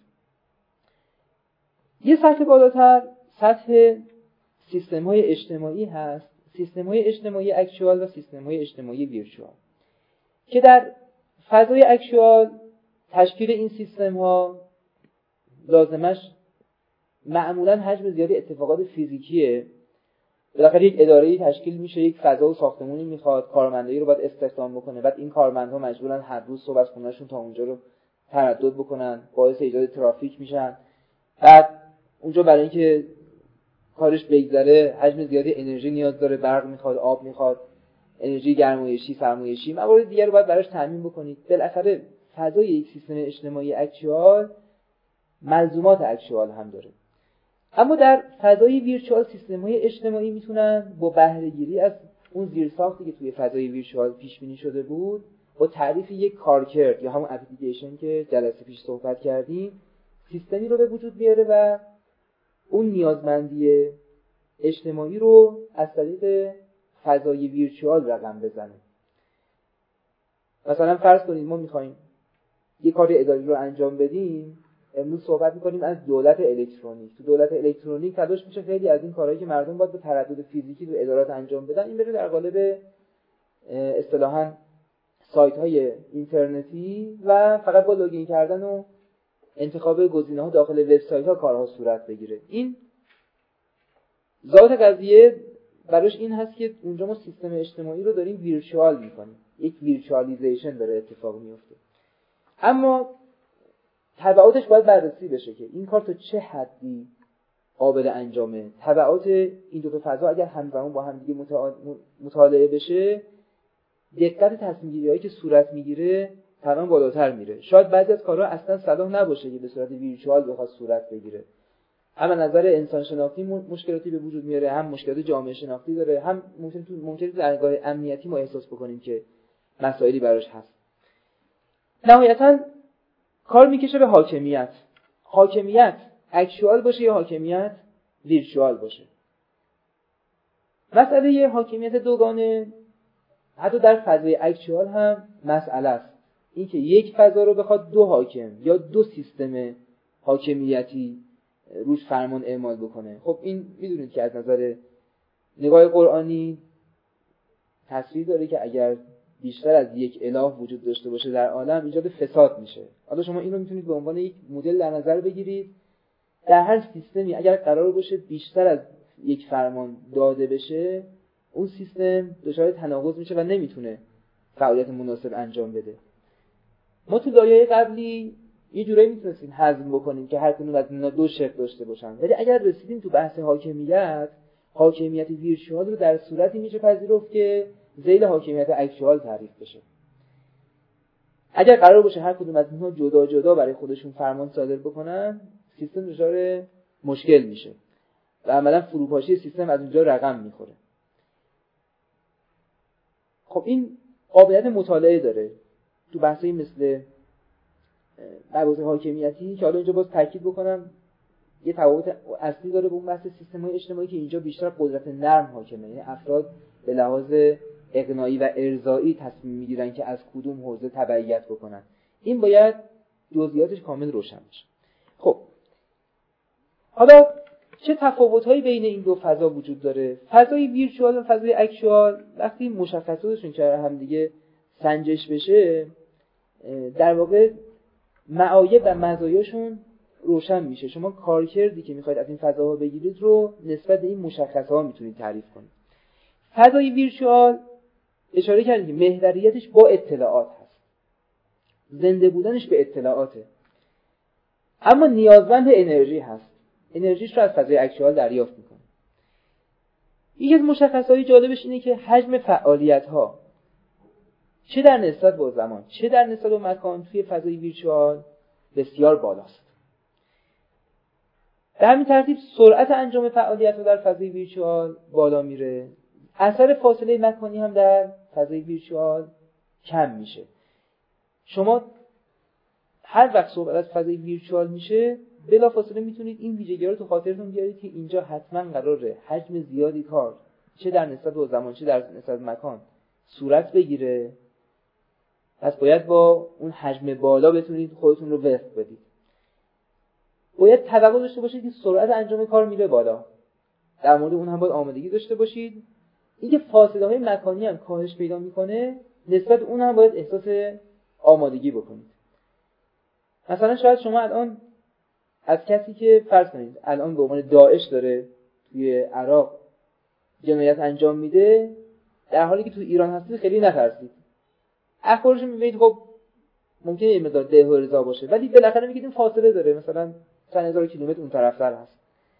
یه سطح بالاتر سطح سیستم‌های اجتماعی هست، سیستم‌های اجتماعی اکچوال و سیستم‌های اجتماعی ویرچوال، که در فضای اکچوال تشکیل این سیستم‌ها لازمش معمولاً حجم زیادی اتفاقات فیزیکیه. بالاخره یک اداره‌ای تشکیل میشه، یک فضا و ساختمانی میخواد، کارمندایی رو باید استخدام بکنه، بعد این کارمندها مجبورن هر روز صبح از خونه‌شون تا اونجا رو تردد بکنن، باعث ایجاد ترافیک میشن. بعد اونجا برای اینکه کارش بگذره حجم زیادی انرژی نیاز داره، برق میخواد، آب میخواد، انرژی گرمایشی، سرمایشی، موارد دیگر رو باید براش تامین بکنید. بالاخره فضای یک سیستم اجتماعی اکچوال ملزومات اکچوال هم داره. اما در فضای ویرچوال سیستم‌های اجتماعی میتونن با بهره‌گیری از اون زیرساختی که توی فضای ویرچوال پیش بینی شده بود، با تعریف یک کارکرد یا همون اپلیکیشن که جلسه پیش صحبت کردیم، سیستمی رو به وجود بیاره و اون نیازمندی اجتماعی رو از طریق فضای ویرچوال رقم بزنه. مثلا فرض کنید ما می‌خوایم یه کار اداری رو انجام بدیم، امروز صحبت می‌کنیم از دولت الکترونیک. تو دولت الکترونیک تلاش میشه خیلی از این کارهایی که مردم باید به تردد فیزیکی تو ادارات انجام بدن، این بره در قالب اصطلاحاً سایت‌های اینترنتی و فقط با لوگین کردن و انتخاب گزینه‌ها داخل وبسایت‌ها کارها صورت بگیره. این ذات قضیه براش این هست که اونجا ما سیستم اجتماعی رو داریم ویرچوال می‌کنیم، یک ویرچوالیزیشن داره اتفاق میفته. اما تبعاتش باید بررسی بشه که این کار تا چه حدی قابل انجامه. تبعات این دو تا فضا اگر همزمان با هم دیگه مطالعه بشه، دقت تصمیم‌گیری‌هایی که صورت میگیره طبعا بالاتر میره. شاید بعضی از کارها اصلا صلاح نباشه که به صورت ویرچوال بخواد صورت بگیره. هم از نظر انسان شناختی مشکلاتی به وجود میاره، هم مشکلات جامعه شناختی داره، هم ممکنه تو درگاه امنیتی ما احساس بکنیم که مسائلی براش هست. نهایتاً کار میکشه به حاکمیت. حاکمیت اکچوال باشه یا حاکمیت ویرچوال باشه. مسئله یه حاکمیت دوگانه حتی در فضای اکچوال هم مسئله است. این که یک فضا رو بخواد دو حاکم یا دو سیستم حاکمیتی روش فرمان اعمال بکنه. خب این میدونید که از نظر نگاه قرآنی تصریح داره که اگر بیشتر از یک اله وجود داشته باشه در عالم ایجاد فساد میشه. حالا شما این رو میتونید به عنوان یک مدل در نظر بگیرید. در هر سیستمی اگر قرار باشه بیشتر از یک فرمان داده بشه، اون سیستم دچار تناقض میشه و نمیتونه فعالیت مناسب انجام بده. ما تو لایه‌های قبلی یه جورایی میتونستیم هضم بکنیم که هر کدوم از اینا دو شق داشته باشن، ولی اگر رسیدیم تو بحث حاکمیت ویرچوال رو در صورتی میشه پذیرفت که ذیل حاکمیت اکچوال تعریف بشه. اگر قرار باشه هر کدوم از اینها جدا جدا برای خودشون فرمان صادر بکنن، سیستم دچار مشکل میشه و عملا فروپاشی سیستم از اونجا رقم میخوره. خب این قابلیت مطالعه داره تو بحثایی مثل مباحث حاکمیتی که حالا اینجا باز تاکید بکنم یه تفاوت اصلی داره با اون بحث سیستم‌های اجتماعی که اینجا بیشتر قدرت نرم حاکمه، یعنی افراد به لحاظ اقناعی و ارضایی تصمیم میگیرن که از کدوم حوزه تبعیت بکنن. این باید جزئیاتش کامل روشن بشه. خب حالا چه تفاوت‌هایی بین این دو فضا وجود داره؟ فضای ویرچوال و فضای اکچوال وقتی مشخصاتشون که هم دیگه سنجش بشه، در واقع معایب و مزایاشون روشن میشه. شما کارکردی که میخواید از این فضاها بگیرید رو نسبت به این مشخصها میتونید تعریف کنید. فضای ویرچوال اشاره کردیم که محوریتش با اطلاعات هست، زنده بودنش به اطلاعاته، اما نیازمند انرژی هست. انرژیش رو از فضای اکچوال دریافت میکنه. یکی از مشخصهای جالبش اینه که حجم فعالیت‌ها چه در نسبت با زمان چه در نسبت با مکان توی فضای ویرچوال بسیار بالاست. به همین ترتیب سرعت انجام فعالیت‌ها در فضای ویرچوال بالا میره. اثر فاصله مکانی هم در فضای ویرچوال کم میشه. شما هر وقت صحبت از فضای ویرچوال میشه بلافاصله میتونید این ویژگی‌ها رو تو خاطرتون بیارید که اینجا حتما قراره حجم زیادی کار چه در نسبت با زمان چه در نسبت به مکان صورت بگیره. پس باید با اون حجم بالا بتونید خودتون رو وفق بدید. باید توقع داشته باشید که سرعت انجام کار میره بالا. در مورد اون هم باید آمادگی داشته باشید. اینکه فاصله های مکانی هم کاهش پیدا میکنه، نسبت اون هم باید احساس آمادگی بکنید. مثلا شاید شما الان از کسی که فرض کنید الان به عنوان داعش داره توی عراق جنایت انجام میده، در حالی که تو ایران هستید خیلی نترسید. اخبارش میبینید خب ممکنه یه مقدار ده و رضا باشه، ولی بالاخره میگید این فاصله داره، مثلا چند هزار کیلومتر اون طرفتر هست.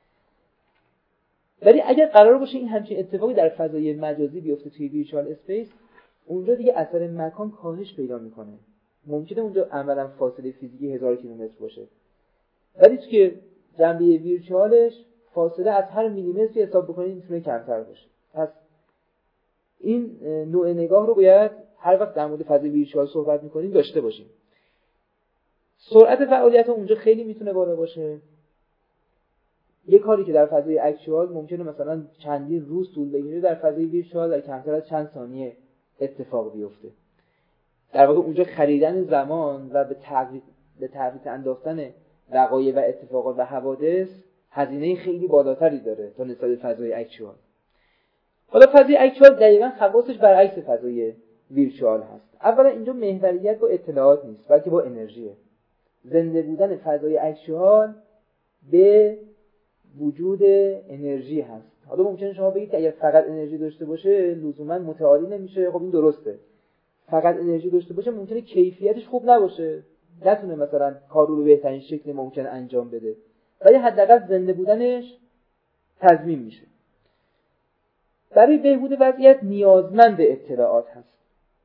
ولی اگر قرار باشه این همچین اتفاقی در فضای مجازی بیفته توی ویرچوال اسپیس، اونجا دیگه اثر مکان کاهش پیدا میکنه. ممکنه اونجا عملاً فاصله فیزیکی 1000 کیلومتر باشه، ولی توی جنبه ویرچوالش فاصله از هر میلیمتری حساب بکنید میتونه کمتر باشه. پس این نوع نگاه رو باید هر وقت در مورد فضای ویرچوال صحبت میکنیم داشته باشیم. سرعت فعالیت اونجا خیلی میتونه بالا باشه. یه کاری که در فضای اکچوال ممکنه مثلا چندین روز طول بگیره، در فضای ویرچوال در کمتر از چند ثانیه اتفاق بیفته. در واقع اونجا خریدن زمان و به تعویض انداختن وقایع و اتفاقات و حوادث هزینه خیلی بالاتری داره تا نسبت به فضای اکچوال. حالا فضای اکچوال دقیقاً خواصش برعکس فضای ویرچوال هست. اولا اینجا محوریت با اطلاعات نیست، بلکه با انرژیه. زنده بودن فضای اکچوال به وجود انرژی هست. حالا ممکنه شما بگید که اگر فقط انرژی داشته باشه لزوما متعالی نمیشه. خب این درسته. فقط انرژی داشته باشه ممکنه کیفیتش خوب نباشه، نتونه مثلا کار رو به بهترین شکل ممکن انجام بده، ولی حداقل زنده بودنش تضمین میشه. برای بهبود وضعیت نیازمند به اطلاعات هست.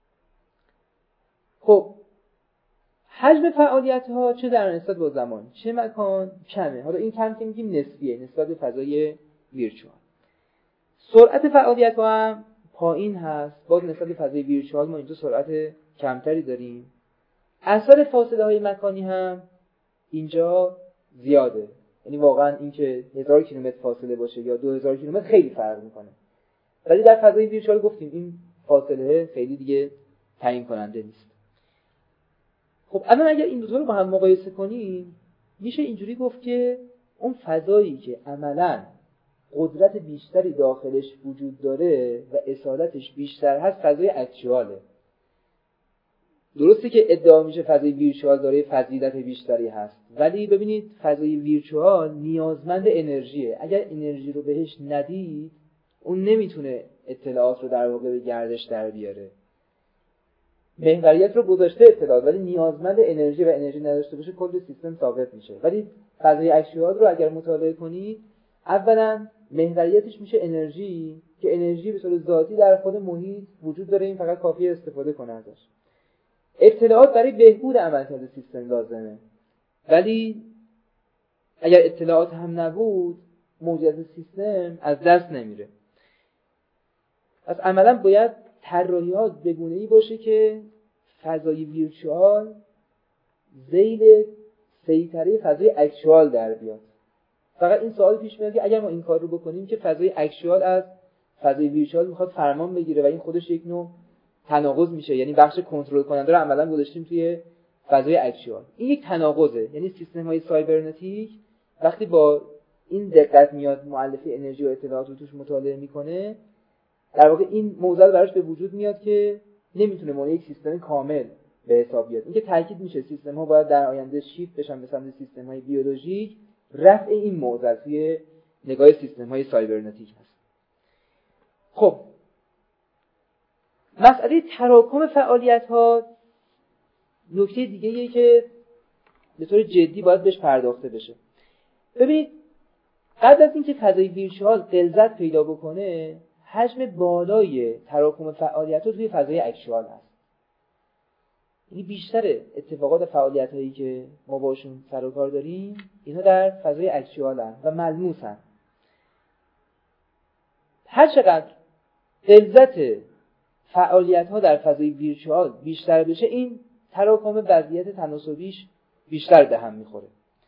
خب حجم فعالیت ها چه در نسبت با زمان چه مکان کمه. حالا این کم که میگیم نسبیه نسبت به فضای ویرچوال. سرعت فعالیت ها هم پایین هست، باز نسبت به فضای ویرچوال ما اینجا سرعت کمتری داریم. اثر فاصله های مکانی هم اینجا زیاده، یعنی واقعا این که 1000 کیلومتر فاصله باشه یا 2000 کیلومتر خیلی فرق میکنه، ولی در فضای ویرچوال گفتیم این فاصله خیلی دیگه تعیین کننده نیست. خب الان اگر این دو تا رو با هم مقایسه کنیم میشه اینجوری گفت که اون فضایی که عملاً قدرت بیشتری داخلش وجود داره و اصالتش بیشتر هست فضای اکچواله. درسته که ادعا میشه فضای ویرچوال داره فضیلت بیشتری هست، ولی ببینید فضای ویرچوال نیازمند انرژیه. اگر انرژی رو بهش ندید اون نمیتونه اطلاعات رو در واقع به گردش در بیاره. محوریت رو گذاشته اطلاعات، ولی نیازمند انرژی و انرژی نداشته باشه کل سیستم ثابت میشه. ولی فضای اکچوال رو اگر مطالعه کنید اولا محوریتش میشه انرژی که انرژی به صورت ذاتی در خود محیط وجود داره، این فقط کافیه استفاده کنه ازش. اطلاعات برای بهبود عملکرد سیستم لازمه، ولی اگر اطلاعات هم نبود موجودیت سیستم از دست نمیره. پس عملا باید طراحی‌ها به گونه‌ای باشه که فضای ویرچوال ذیل سیطره فضای اکچوال در بیاد. فقط این سوال پیش میاد که اگر ما این کار رو بکنیم که فضای اکچوال از فضای ویرچوال میخواد فرمان بگیره و این خودش یک نوع تناقض میشه، یعنی بخش کنترل کننده رو عملاً گذاشتیم توی فضای اکچوال. این یک تناقضه، یعنی سیستم‌های سایبرنتیک وقتی با این دقت میاد مؤلفه انرژی و اطلاعات رو توش مطالعه میکنه در واقع این موضوع براش به وجود میاد که نمیتونه مال یک سیستم کامل به حساب بیاد. اینکه تاکید میشه سیستم‌ها باید در آینده شیفت بشن به سمت سیستم‌های بیولوژیک، رفع این موضوع توی نگاه سیستم‌های سایبرنتیک هست. خب مسئله تراکم فعالیت‌ها نکته دیگه‌ایه که به طور جدی باید بهش پرداخته بشه. ببینید قبل از اینکه فضای ویرچوال غلظت پیدا بکنه حجم بالای تراکم فعالیت‌ها توی فضای اکچوال هست. یعنی بیشتر اتفاقات و فعالیت‌هایی که ما باشون سر و کار داریم اینا در فضای اکچوال هست و ملموس هست. هر چقدر غلظت فعالیت‌ها در فضای ویرچوال بیشتر بشه این تراکم وضعیت تناسبیش بیشتر به هم میخوره.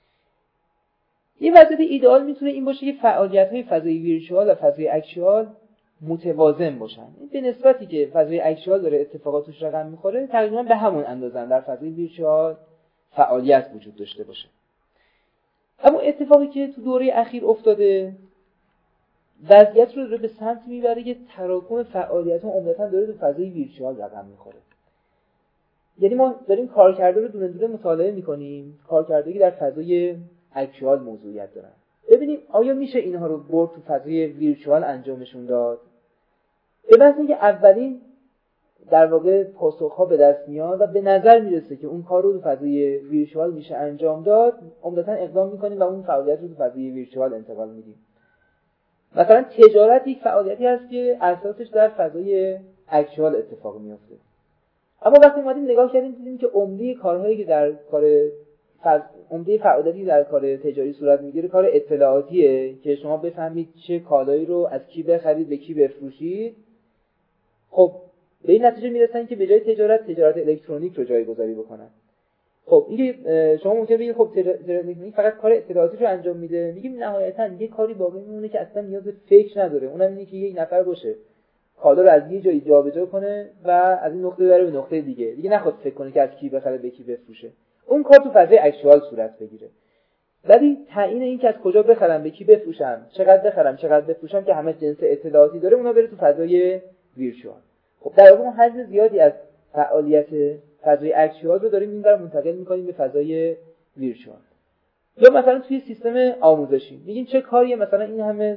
یه وضعیت ایدئال میتونه این باشه که فعالیت‌های فضای ویرچوال و فضای اکچوال متوازن باشن. به نسبتی که فضای اکچوال داره اتفاقاتش رقم میخوره تقریبا به همون اندازه در فضای ویرچوال فعالیت وجود داشته باشه. اما اتفاقی که تو دوره اخیر افتاده وضعیت رو به سمت میبره که تراکم فعالیت‌ها عمدتاً داره تو فضای ویرچوال رقم میخوره. یعنی ما داریم کارکرده رو دونه دونه مطالعه میکنیم، کارکرده‌ای که در فضای اکچوال موضوعیت دارن. ببینیم آیا میشه اینها رو برد تو فضای ویرچوال انجامشون داد. به بحث اینکه اولین در واقع پاسخ‌ها به دست میاد و به نظر میرسه که اون کار رو تو فضای ویرچوال میشه انجام داد، عمدتاً اقدام میکنیم و اون فعالیت رو تو فضای ویرچوال انتقال میدیم. مثلا تجارت یک فعالیتی هست که اساسش در فضای اکچوال اتفاق میفته. اما وقتی اومدیم نگاه کردیم دیدیم که عمده کارهایی که در کار عمده فعالیتی در کار تجاری صورت میگیره کار اطلاعاتیه که شما بفهمید چه کالایی رو از کی بخرید به کی بفروشید. خب به این نتیجه میرسن که به جای تجارت الکترونیک رو جایگذاری بکنن. خب اینکه شما ممکنه بگید خب تجارت الکترونیک فقط کار اطلاعاتی رو انجام میده، میگیم نهایتاً یه کاری باقی میمونه که اصلا نیاز به فکر نداره، اونم اینه که یک نفر باشه کالا رو از یه جایی جابجا کنه و از این نقطه بره به نقطه دیگه نخواد فکر کنه که از کی بخره به کی بفروشه. اون کار تو فضای اکچوال صورت بگیره. ولی تعیین این که از کجا بخرم، به کی بفروشم، چقدر بخرم، چقدر بفروشم که همه جنس اطلاعاتی داره، اونا بره تو فضای ویرچوال. خب در واقع حجم زیادی از فعالیت فضای اکچوال رو داریم اینور منتقل می‌کنیم به فضای ویرچوال. یا مثلا توی سیستم آموزشی میگیم چه کاریه مثلا این همه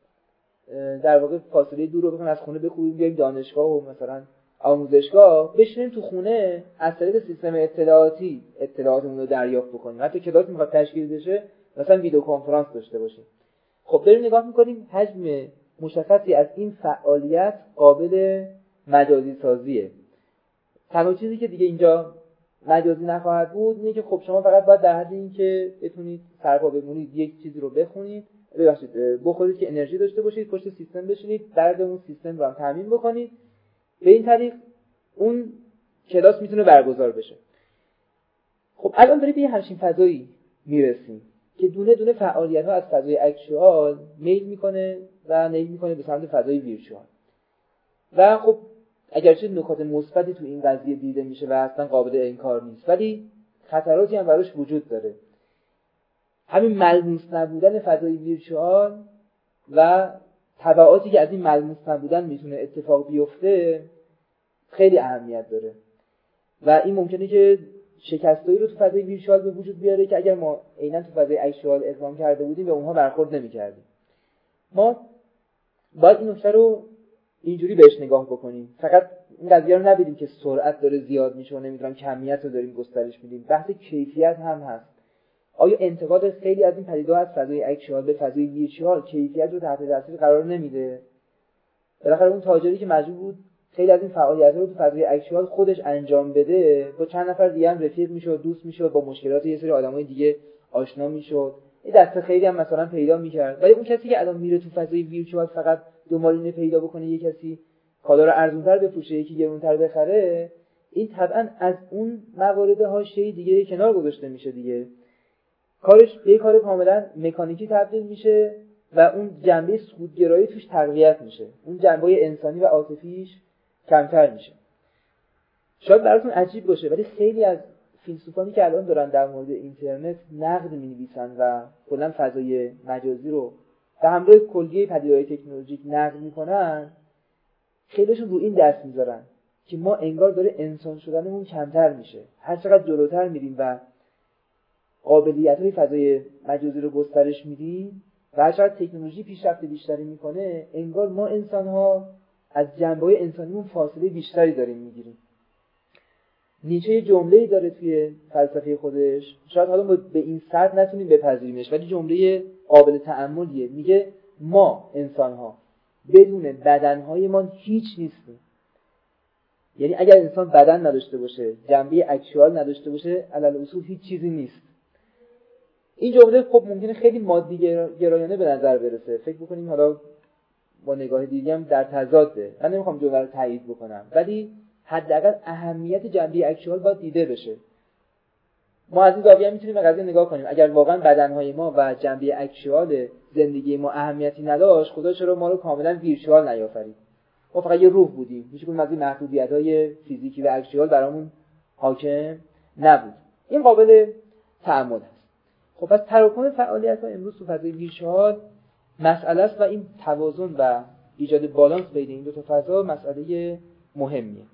در واقع فاصله دور رو بخوایم از خونه بخوابیم بیایم دانشگاه و مثلا آموزشگاه، بشینیم تو خونه از طریق سیستم اطلاعاتی اطلاعاتمون رو دریافت بکنیم. حتی کلاس میخواد تشکیل بشه مثلا ویدیو کنفرانس داشته باشیم. خب داریم نگاه میکنیم حجم مشخصی از این فعالیت قابل مجازی سازیه. تنها چیزی که دیگه اینجا مجازی نخواهد بود اینه که خب شما فقط باید در حد این که بتونید سرپا بمونید یک چیزی رو بخونید، بخورید که انرژی داشته باشید، پشت سیستم بشینید، درد اون سیستم رو هم تامین بکنید. به این طریق اون کلاس میتونه برگزار بشه. خب الان داریم به یه همچین فضایی میرسیم که دونه دونه فعالیت‌ها از فضای اکچوال میل میکنه به سمت فضای ویرچوال. و خب اگرچه نکات مثبتی تو این قضیه دیده میشه و اصلا قابل انکار نیست، ولی خطراتی هم براش وجود داره. همین ملموس نبودن فضای ویرچوال و تبعاتی که از این ملموس نبودن میتونه اتفاق بیفته خیلی اهمیت داره و این ممکنه که شکستایی رو تو فضای ویرچوال به وجود بیاره که اگر ما عیناً تو فضای اکچوال اقدام کرده بودیم به اونها برخورد نمی‌کردیم. ما باید این نکته رو اینجوری بهش نگاه بکنیم. فقط این قضیه رو نبینیم که سرعت داره زیاد میشه و نمیدونم کمیت رو داریم گسترش میدیم. بحث کیفیت هم هست. آیا انتقال خیلی از این پدیده‌ها از فضای اکچوال به فضای ویرچوال کیفیت رو تحت تاثیر قرار نمیده؟ بالاخره اون تاجری که مجبور بود خیلی از این فعالیت‌ها رو تو فضای اکچوال خودش انجام بده، با چند نفر دیگه هم رفیق میشد، دوست میشد، با مشکلات یه سری آدمای دیگه آشنا میشد، یه دست خیلی هم مثلا پیدا میکرد. ولی اون کسی که الان میره تو فضای ویرچوال فقط دنبال اینه پیدا بکنه یه کسی کالا رو ارزان‌تر بفروشه، یکی گرون‌تر بخره، این طبعا از اون موارد حاشیه‌ای دیگه کنار گذاشته میشه دیگه. کارش به کار کاملا مکانیکی تبدیل میشه و اون جنبه سودگرایی توش تقویت میشه. اون جنبه انسانی و عاطفیش کمتر میشه. شاید براتون عجیب باشه ولی خیلی از فیلسوفانی که الان دارن در مورد اینترنت نقد می‌نویسن و کلا فضای مجازی رو به همراه کلیه پدیده‌های تکنولوژیک نقد میکنن، خیلیشون رو این دست میذارن که ما انگار داره انسان شدنمون کمتر میشه. هر چقدر جلوتر میریم و قابلیت‌های فضای مجازی رو گسترش میدیم و هر چقدر تکنولوژی پیشرفت بیشتری میکنه، انگار ما انسان‌ها از جنبه‌های انسانیمون فاصله بیشتری داریم میگیریم. نیچه جمله‌ای داره توی فلسفه خودش، شاید حالا ما به این سطح نتونیم بپذیریمش ولی جمله قابل تأملیه. میگه ما انسان‌ها بدون بدن‌های ما هیچ نیستیم. یعنی اگر انسان بدن نداشته باشه، جنبه اکچوال نداشته باشه، علل اصول هیچ چیزی نیست. این جمله خب ممکنه خیلی مادی گرایانه به نظر برسه، فکر بکنیم حالا با نگاه دیگه هم در تضاده. من نمیخوام جمله رو تایید بکنم ولی حداقل اهمیت جنبه اکچوال باید دیده بشه. ما از این زاویه میتونیم به قضیه نگاه کنیم. اگر واقعا بدنهای ما و جنبه اکچوال زندگی ما اهمیتی نداشت، خدا چرا ما رو کاملا ویرچوال نیافرید؟ ما فقط یه روح بودیم، هیچ کدوم از این محدودیت‌های فیزیکی و اکچوال برامون حاکم نبود. این قابل تأمل است. خب پس تراکم فعالیت‌ها امروز تو فضای ویرچوال مسئله است و این توازن و ایجاد بالانس بین این دو تا فضا مسئله مهمیه.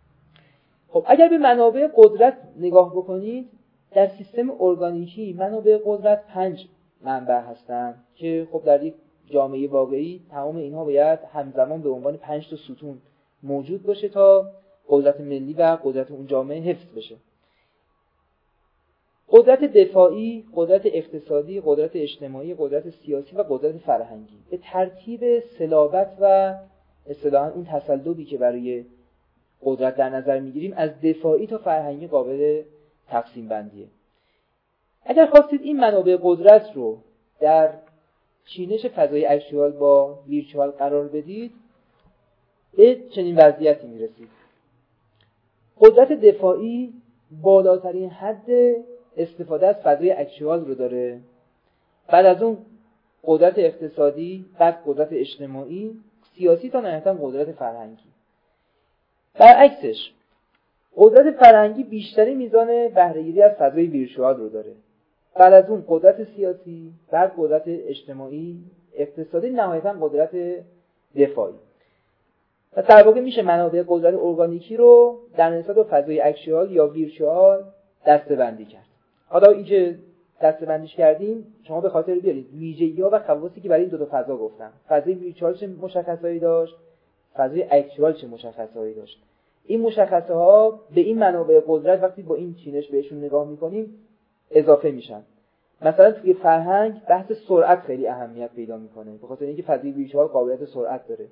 خب اگر به منابع قدرت نگاه بکنید، در سیستم ارگانیکی منابع قدرت 5 منبع هستند که خب در یک جامعه واقعی تمام اینها باید همزمان به عنوان 5 تا ستون موجود باشه تا قدرت ملی و قدرت اون جامعه حفظ بشه. قدرت دفاعی، قدرت اقتصادی، قدرت اجتماعی، قدرت سیاسی و قدرت فرهنگی. به ترتیب صلابت و اصطلاحاً اون تسلبی که برای قدرت در نظر میگیریم از دفاعی تا فرهنگی قابل تقسیم بندیه. اگر خواستید این منابع قدرت رو در چینش فضای اکچوال با ویرچوال قرار بدید، به چنین وضعیتی میرسید. قدرت دفاعی بالاترین حد استفاده از فضای اکچوال رو داره، بعد از اون قدرت اقتصادی، بعد قدرت اجتماعی، سیاسی تا نهایتاً قدرت فرهنگی. برعکسش قدرت فرهنگی بیشتری میزان بهره‌گیری از فضای ویرچوال رو داره. بعد از اون قدرت سیاسی، بعد قدرت اجتماعی، اقتصادی، نهایتاً قدرت دفاعی. و در واقع میشه منابع قدرت ارگانیکی رو در نسبت با فضای اکچوال یا ویرچوال دسته‌بندی کرد. حالا این که دسته‌بندیش کردیم شما به خاطر بیارید ویژگی‌ها و خواصی که برای این دو تا فضا گفتم. فضای ویرچوال چه مشخصایی داشت، فضای اکچوال چه مشخصایی داشت. این مشخصه‌ها به این منابع قدرت وقتی با این چینش بهشون نگاه می‌کنیم اضافه میشن. مثلا توی فرهنگ بحث سرعت خیلی اهمیت پیدا میکنه، به خاطر اینکه فضای ویرچوال قابلیت سرعت داره.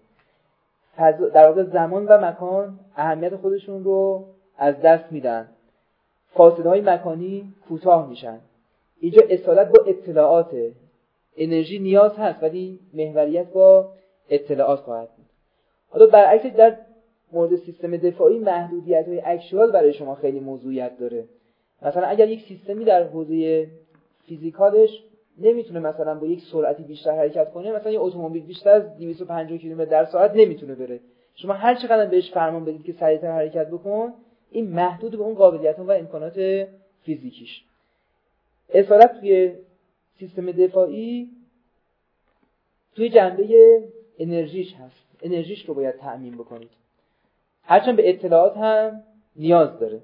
در واقع زمان و مکان اهمیت خودشون رو از دست میدن، فاصله‌های مکانی کوتاه میشن. اینجا اصالت با اطلاعات، انرژی نیاز هست ولی محوریت با اطلاعات خواهد بود. حالا برعکس در مورد سیستم دفاعی محدودیت‌های اکچوال برای شما خیلی موضوعیت داره. مثلا اگر یک سیستمی در حوزه فیزیکالش نمیتونه مثلا با یک سرعتی بیشتر حرکت کنه، مثلا یک اتومبیل بیشتر از 250 کیلومتر در ساعت نمیتونه بره، شما هر چقدر بهش فرمان بدید که سریعتر حرکت بکن، این محدود به اون قابلیت‌ها و امکانات فیزیکیش. اصالت توی سیستم دفاعی توی جنبه انرژیش هست، انرژیش رو باید تأمین بکنید، هرچند به اطلاعات هم نیاز داره.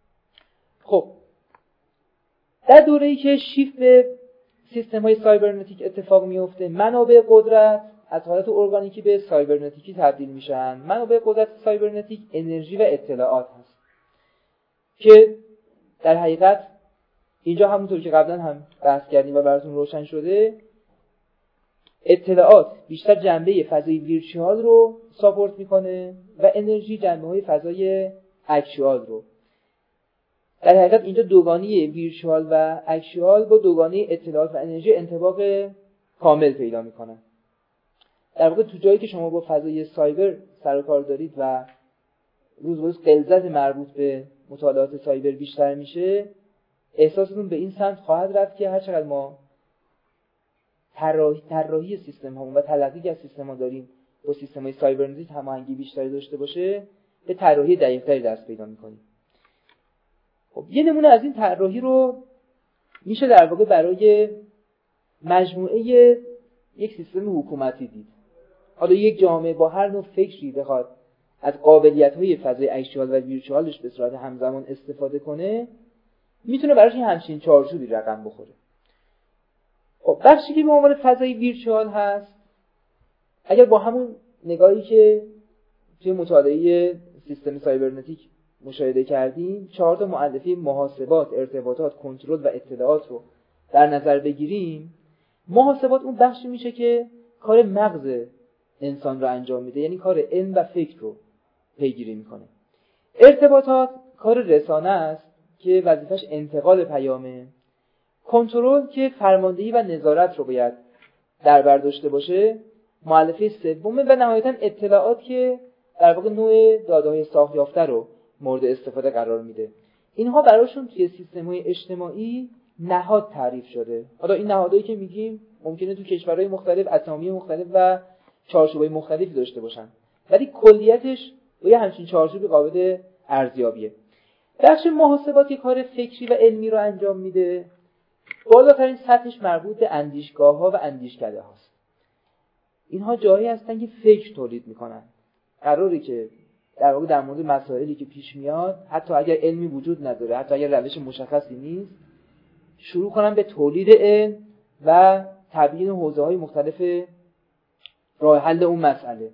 خب در دوره‌ای که شیفت به سیستم‌های سایبرنتیک اتفاق میفته، منابع قدرت از حالت ارگانیکی به سایبرنتیکی تبدیل میشن. منابع قدرت سایبرنتیک انرژی و اطلاعات هست که در حقیقت اینجا همونطور که قبلا هم بحث کردیم و براتون روشن شده، اطلاعات بیشتر جنبه فضای ویرچوال رو ساپورت میکنه و انرژی جنبه‌های فضای اکچوال رو. در حقیقت اینجا دوگانی ویرچوال و اکچوال با دوگانی اطلاعات و انرژی انطباق کامل پیدا میکنن. در واقع تو جایی که شما با فضای سایبر سر و کار دارید و روز به روز غلظت مربوط به مطالعات سایبر بیشتر میشه، احساستون به این سمت خواهد رفت که هر چقدر ما طراحی سیستم ها و تلقی که از سیستم ها داریم با سیستم های سایبرنتیک هماهنگی بیشتری داشته باشه، به طراحی دقیق‌تری دست پیدا میکنیم. خب یه نمونه از این طراحی رو میشه در واقع برای مجموعه یک سیستم حکومتی دید. حالا یک جامعه با هر نوع فکری بخواد از قابلیت‌های فضای اکچوال و ویرچوالش به صورت همزمان استفاده کنه، میتونه براش همچین چارچوبی رقم بخوره. خب بخشی که به عنوان فضای ویرچوال هست، اگر با همون نگاهی که توی مطالعه سیستم سایبرنتیک مشاهده کردیم، 4 تا مؤلفه محاسبات، ارتباطات، کنترل و اطلاعات رو در نظر بگیریم، محاسبات اون بخشی میشه که کار مغز انسان رو انجام میده، یعنی کار علم و فکر رو پیگیری میکنه. ارتباطات کار رسانه است که وظیفش انتقال پیامه. کنترل که فرماندهی و نظارت رو باید در بر داشته باشه. مؤلفه سومه. و نهایتاً اطلاعات که در واقع نوع داده‌های ساخت یافته رو مورد استفاده قرار میده. اینها براشون توی سیستم‌های اجتماعی نهاد تعریف شده. حالا این نهادهایی که میگیم ممکنه تو کشورهای مختلف اسامی مختلف و چارچوب‌های مختلفی داشته باشن، ولی کلیتش با یه همچین چارچوبی قابل ارزیابیه. بخش محاسبات کار فکری و علمی رو انجام میده. بالاترین سطحش مربوط به اندیشگاه‌ها و اندیشکده هاست. اینها جایی هستن که فکر تولید میکنن. قراره که در واقع در مورد مسائلی که پیش میاد، حتی اگر علمی وجود نداره، حتی اگر روش مشخصی نیست، شروع کنن به تولید علم و تبیین حوزه‌های مختلف راه حل اون مسئله.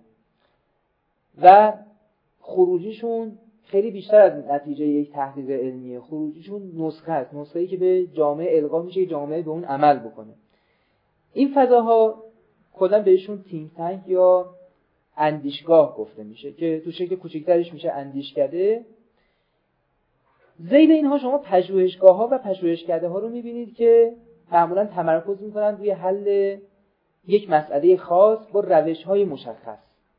و خروجیشون خیلی بیشتر از نتیجه یک تحقیق علمیه. خروجیشون نسخه است، نسخه‌ای که به جامعه القا میشه که جامعه به اون عمل بکنه. این فضاها کلا بهشون تینک تانک یا اندیشگاه گفته میشه که تو شکل کوچکترش میشه اندیشکده. ذیل اینها شما پژوهشگاه‌ها و پژوهشکده‌ها رو میبینید که معمولاً تمرکز میکنن روی حل یک مسئله خاص با روش‌های مشخص.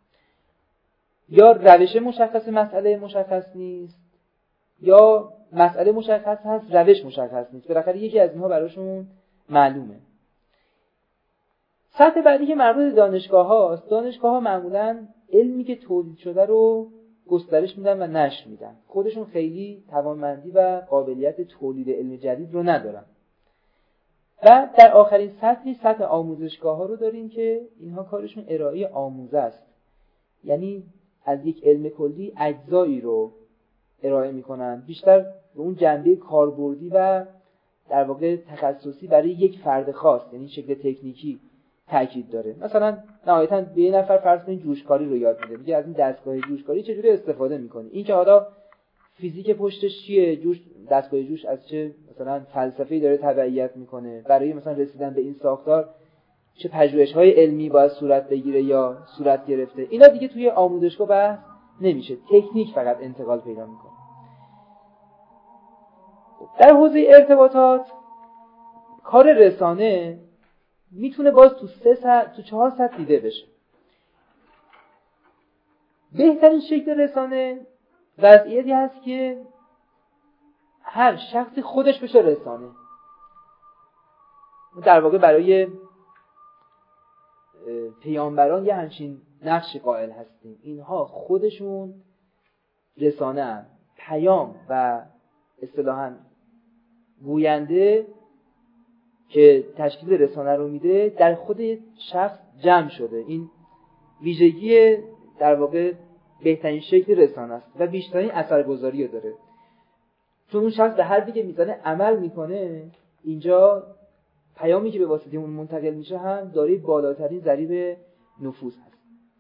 یا روش مشخص مسئله مشخص نیست، یا مسئله مشخص هست روش مشخص نیست. بالاخره یکی از اینها براشون معلومه. سطح بعدی که مربوط به دانشگاه هاست، دانشگاه ها معمولاً علمی که تولید شده رو گسترش میدن و نشر میدن. خودشون خیلی توانمندی و قابلیت تولید علم جدید رو ندارن. و در آخرین سطحی سطح آموزشگاه ها رو داریم که اینها کارشون ارائه آموزه است. یعنی از یک علم کلی اجزایی رو ارائه میکنن، بیشتر به اون جنبه کاربردی و در واقع تخصصی برای یک فرد خاص، یعنی شکل تکنیکی تاکید داره. مثلا نهایتاً به یه نفر فرض کنید جوشکاری رو یاد میده، میگه از این دستگاه جوشکاری چجوری استفاده میکنی، این که حالا فیزیک پشتش چیه، دستگاه جوش از چه مثلا فلسفه‌ای داره تبعیت میکنه، برای مثلا رسیدن به این ساختار چه پژوهش‌های علمی باید صورت بگیره یا صورت گرفته، اینا دیگه توی آموزشگاه بحث نمیشه، تکنیک فقط انتقال پیدا میکنه. در حوزه ارتباطات کار رسانه میتونه باز تو 4 سطح دیده بشه. بهترین شکل رسانه وضعیتی هست که هر شخصی خودش بشه رسانه. در واقع برای پیامبران یه همچین نقش قائل هستیم، اینها خودشون رسانه هستند، پیام و اصطلاحاً گوینده که تشکیل رسانه رو میده در خود شخص جمع شده. این ویژگی در واقع بهترین شکل رسانه است و بیشترین اثرگذاری رو داره، چون اون شخص به حرفی که میزنه عمل میکنه. اینجا پیامی که به واسطه اون منتقل میشه هم دارای بالاترین ضریب نفوذ هست.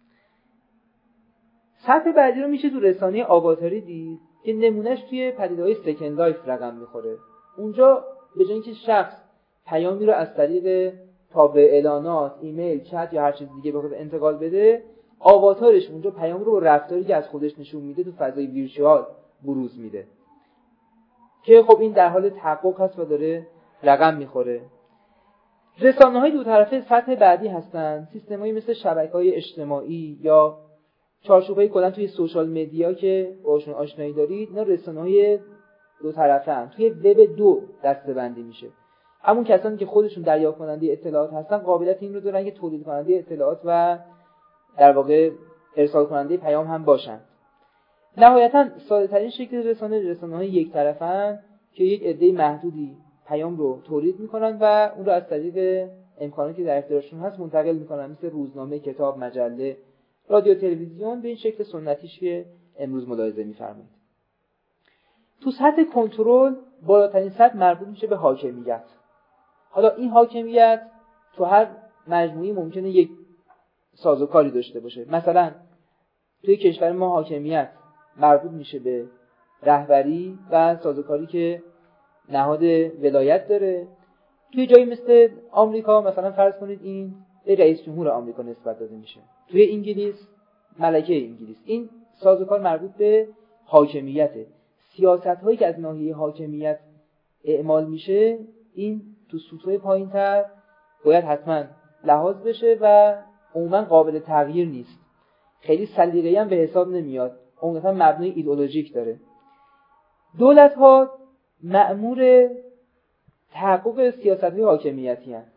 سطح بعدی رو میشه تو رسانه آواتاری دید که نمونهش توی پدیده‌های سکند لایف رقم میخوره. اونجا به جای اینکه شخص پیامی رو از طریق تابع اعلانات، ایمیل، چت یا هر چیز دیگه بخواد انتقال بده، آواتارش اونجا پیام رو رفتاری که از خودش نشون میده تو فضای ویرچوال بروز میده که خب این در حال تحقق هست و داره رقم میخوره. رسانه‌های دو طرفه سطح بعدی هستن، سیستم‌هایی مثل شبکه‌های اجتماعی یا چارچوب‌های کلاً توی سوشال مدیا که باشون آشنایی دارید. اینا رسانه‌های دو طرفه هم توی وب 2 دسته‌بندی میشه. همون کسانی که خودشون دریافت کننده اطلاعات هستن قابلیت این رو دارن که تولید کننده اطلاعات و در واقع ارسال کننده پیام هم باشن. نهایتاً ساده‌ترین شکل رسانه‌های یک طرفن که یک عده محدودی پیام رو تولید میکنن و اون رو از طریق امکاناتی که در اختیارشون هست منتقل میکنن، مثل روزنامه، کتاب، مجله، رادیو، تلویزیون، به این شکل سنتیش که امروز ملاحظه می‌فرمایید. تو سطح کنترل بالاترین سطح مربوط میشه به حاکمیت. حالا این حاکمیت تو هر مجموعی ممکنه یک سازوکاری داشته باشه. مثلا توی کشور ما حاکمیت مربوط میشه به رهبری و سازوکاری که نهاد ولایت داره. توی جایی مثل آمریکا مثلا فرض کنید این به رئیس جمهور آمریکا نسبت داده میشه. توی انگلیس ملکه انگلیس. این سازوکار مربوط به حاکمیته. سیاست‌هایی که از ناحیه حاکمیت اعمال میشه این تو سطوح پایین‌تر باید حتما لحاظ بشه و عموما قابل تغییر نیست. خیلی سلیقه‌ای هم به حساب نمیاد. عموما مبنای ایدئولوژیک داره. دولت‌ها مأمور تحقق سیاست‌های حاکمیتی هستند.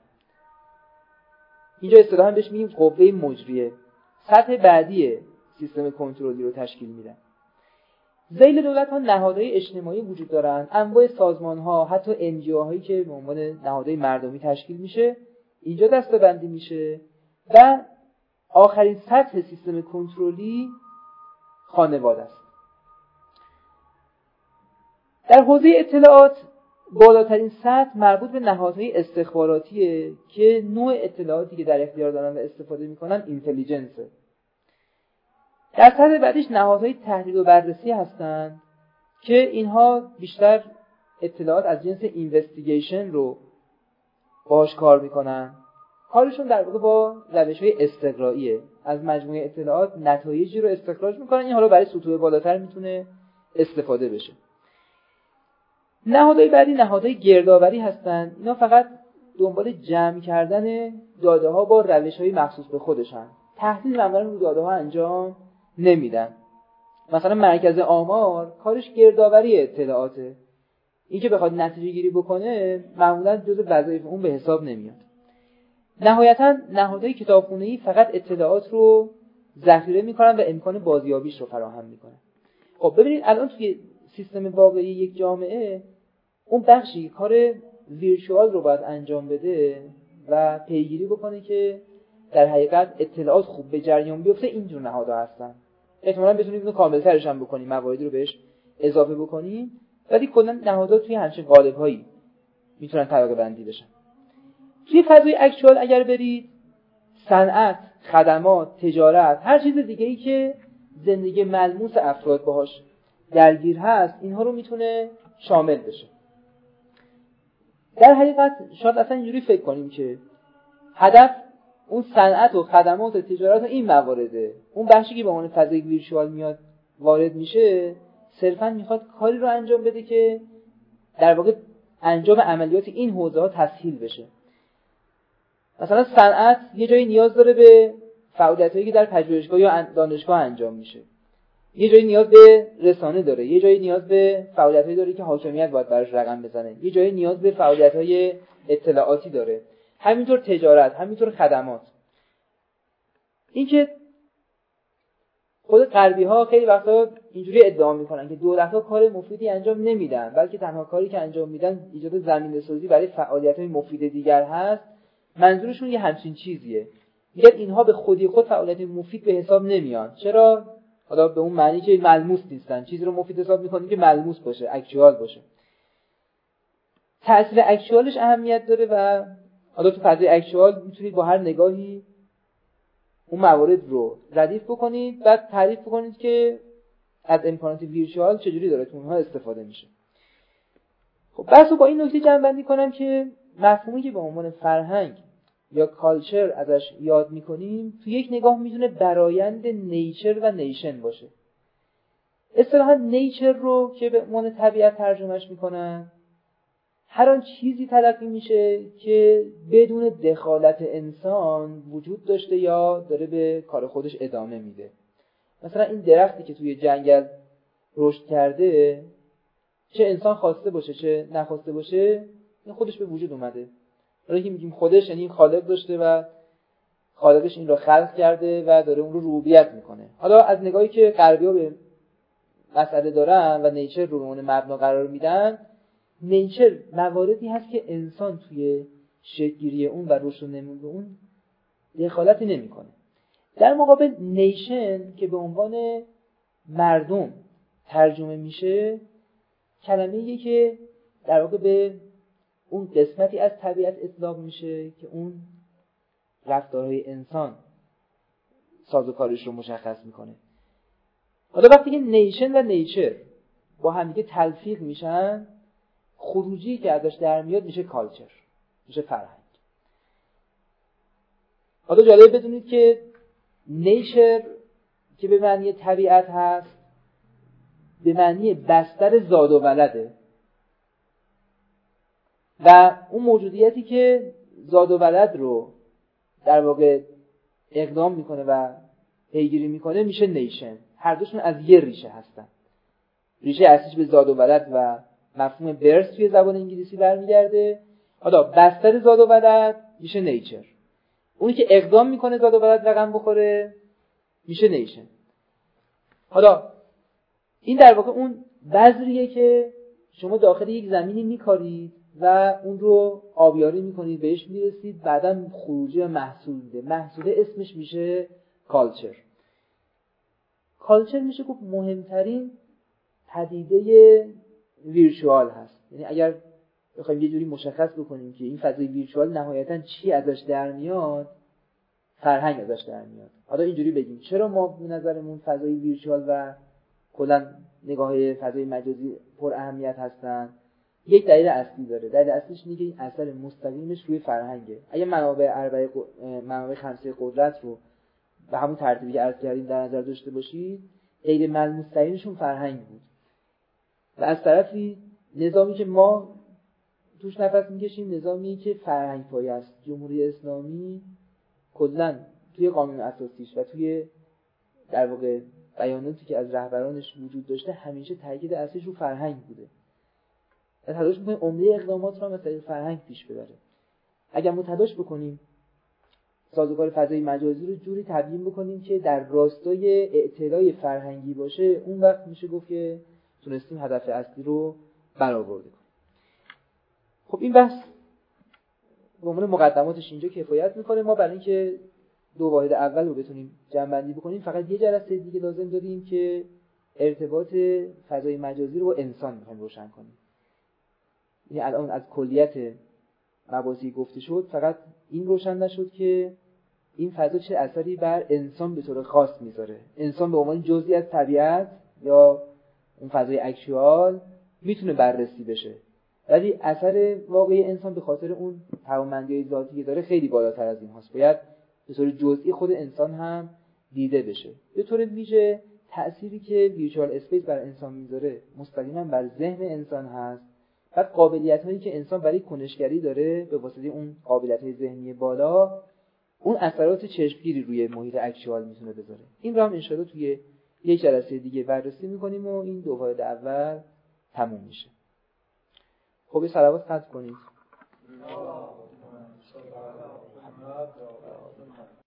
اینجا اصطلاحاً بهش میگیم قوه مجریه. سطح بعدی سیستم کنترلی رو تشکیل میدن. ذیل دولت‌ها نهادهای اجتماعی وجود دارن، انواع سازمان‌ها، حتی NGO هایی که به عنوان نهادهای مردمی تشکیل میشه، اینجا دسته‌بندی میشه. و آخرین سطح سیستم کنترلی خانواده است. در حوزه اطلاعات بالاترین سطح مربوط به نهادهای استخباراتیه که نوع اطلاعاتی که در اختیار دارن و استفاده میکنن اینتلیجنسه. در سطح بعدیش نهادهای تحلیل و بررسی هستند که اینها بیشتر اطلاعات از جنس اینوستیگیشن رو باهاش کار میکنن. کارشون در واقع با روش‌های استقرائیه، از مجموعه اطلاعات نتایجی رو استخراج میکنن. این حالا برای سطوح بالاتر میتونه استفاده بشه. نهادهای بعدی نهادهای گردآوری هستند. اینا فقط دنبال جمع کردن داده ها با روش‌های مخصوص به خودشن. تحلیل معمولا رو داده ها انجام نمیدن. مثلا مرکز آمار کارش گردآوری اطلاعاته. این که بخواد نتیجه گیری بکنه معمولا جزء وظایف اون به حساب نمیاد. نهایتاً نهادهای کتابخونه‌ای فقط اطلاعات رو ذخیره میکنن و امکان بازیابیش رو فراهم میکنن. خب ببینید الان توی سیستم واقعی یک جامعه اون بخشی کار ویرچوال رو باید انجام بده و پیگیری بکنه که در حقیقت اطلاعات خوب به جریان بیفته. اینجور نهادها هستن. احتمالاً بتونیم اینو کامل‌ترش هم بکنیم، مواردی رو بهش اضافه بکنیم، ولی کلا نهادها توی همچین قالب‌هایی میتونن طبقه بندی بشن. توی فضای اکچوال اگر برید، صنعت، خدمات، تجارت، هر چیز دیگه‌ای که زندگی ملموس افراد باهاش درگیر هست، اینها رو میتونه شامل بشه. در حقیقت شاید اصلا اینجوری فکر کنیم که هدف اون صنعت و خدمات و تجارت و این موارده. اون بخشی که به عنوان فضای ویرچوال میاد وارد میشه، صرفاً میخواد کاری رو انجام بده که در واقع انجام عملیات این حوزه‌ها تسهیل بشه. مثلا صنعت یه جایی نیاز داره به فعالیتایی که در پژوهشگاه یا دانشگاه انجام میشه. یه جایی نیاز به رسانه داره، یه جایی نیاز به فعالیتایی داره که حاکمیت باید براش رقم بزنه، یه جایی نیاز به فعالیت‌های اطلاعاتی داره. همینطور تجارت، همینطور خدمات. این که خود غربی‌ها خیلی وقتا اینجوری ادعا میکنن که دولت‌ها کار مفیدی انجام نمیدن، بلکه تنها کاری که انجام میدن ایجاد زمینه‌سازی برای فعالیت‌های مفید دیگر هست. منظورشون یه همچین چیزیه. میگن اینها به خودی خود فعالیت مفید به حساب نمیان. چرا؟ حالا به اون معنی که ملموس نیستن. چیزی رو مفید حساب میکنن که ملموس باشه، اکچوال باشه. تأثیر اکچوالش اهمیت داره و حالا تو فضای اکچوال میتونید با هر نگاهی اون موارد رو ردیف بکنید، بعد تعریف بکنید که از امکانات ویرچوال چجوری داره تو اونها استفاده میشه. خب بحثو با این نکته جمع‌بندی کنم که مفهومی که به عنوان فرهنگ یا کالچر ازش یاد میکنیم تو یک نگاه میتونه برآیند نیچر و نیشن باشه. اصطلاحاً نیچر رو که به عنوان طبیعت ترجمهش میکنن، هر آن چیزی تلقی میشه که بدون دخالت انسان وجود داشته یا داره به کار خودش ادامه میده. مثلا این درختی که توی جنگل رشد کرده، چه انسان خواسته باشه چه نخواسته باشه، این خودش به وجود اومده. حالا که میگیم خودش، یعنی خالق داشته و خالقش این رو خلق کرده و داره اون رو ربوبیت میکنه. حالا از نگاهی که غربی‌ها به مسئله دارن و نیچر رو به عنوان مبنا قرار میدن، نیچر مواردی هست که انسان توی شکل‌گیری اون و رشد و نمو اون دخالتی نمیکنه. در مقابل نیشن که به عنوان مردم ترجمه میشه، کلمه‌ایه که در واقع به اون قسمتی از طبیعت اطلاق میشه که اون رفتارهای انسان سازوکارش رو مشخص میکنه. حالا وقتی که نیشن و نیچر با هم دیگه تلفیق میشن، خروجی که ازش در میاد میشه کالچر، میشه فرهنگ. حالا جالب بدونید که نیچر که به معنی طبیعت هست، به معنی بستر زاد و ولده و اون موجودیتی که زاد و ولد رو در واقع اقدام میکنه و پیگیری میکنه میشه نیشن. هر دوشون از یه ریشه هستن. ریشه اصلیش به زاد و ولد و مفهوم برث توی زبان انگلیسی برمیگرده. حالا بستر زاد و ولد میشه نیچر. اونی که اقدام میکنه زاد و ولد رقم بخوره میشه نیشن. حالا این در واقع اون بذریه که شما داخل یک زمینی میکارید و اون رو آبیاری میکنید، بهش میرسید، بعداً خروجی محصول میده. محصول اسمش میشه کالچر. کالچر میشه گفت مهمترین پدیده ویرچوال هست. یعنی اگر بخوایم یه جوری مشخص بکنیم که این فضای ویرچوال نهایتاً چی ازش در میاد، فرهنگ ازش در میاد. حالا اینجوری بگیم چرا ما به نظرمون فضای ویرچوال و کلاً نگاه فضای مجازی پر اهمیت هستن؟ یک دلیل اصلی داره. دلیل اصلیش اینه که این اثر مستقیمش روی فرهنگه. اگه منابع خمسه قدرت رو به همون ترتیبی که عرض کردیم در نظر داشته باشید، غیر ملموس ترینشون فرهنگ بود. و از طرفی نظامی که ما توش نفس میکشیم، نظامی که فرهنگ پایه است. جمهوری اسلامی کلاً توی قانون اساسیش و توی در واقع بیاناتی که از رهبرانش وجود داشته، همیشه تاکید اصلیش رو فرهنگ بوده. و تلاش می‌کنه عمده اقدامات رو هم از طریق فرهنگ پیش ببره. اگر ما تلاش بکنیم سازوکار فضای مجازی رو جوری تبیین بکنیم که در راستای اعتلای فرهنگی باشه، اون وقت میشه گفت که تونستیم هدف اصلی رو برآورده کنیم. خب این بحث به عنوان مقدماتش اینجا کفایت میکنه. ما برای اینکه دو واحد اول رو بتونیم جمع‌بندی بکنیم فقط یه جلسه دیگه لازم داریم که ارتباط فضای مجازی رو با انسان میخوایم روشن کنیم. یعنی الان از کلیت مباحثی گفته شد فقط این روشن نشد که این فضا چه اثری بر انسان به طور خاص میذاره. انسان به عنوان جزئی از طبیعت یا اون فضای اکچوال میتونه بررسی بشه، ولی اثر واقعی انسان به خاطر اون توانمندی‌های ذاتی که داره خیلی بالاتر از این هاست. باید به طور جزئی خود انسان هم دیده بشه. به طور ویژه تأثیری که ویرچوال اسپیس بر انسان میذاره مستقیما بر ذهن انسان هست و قابلیت‌هایی که انسان برای کنشگری داره به واسطه اون قابلیت‌های ذهنی بالا، اون اثرات چشمگیری روی محیط اکچوال میتونه بذاره. این رو هم انشاءالله توی یک جلسه دیگه بررسی می‌کنیم و این دو واحد اول تموم میشه. خب صلوات ختم کنید.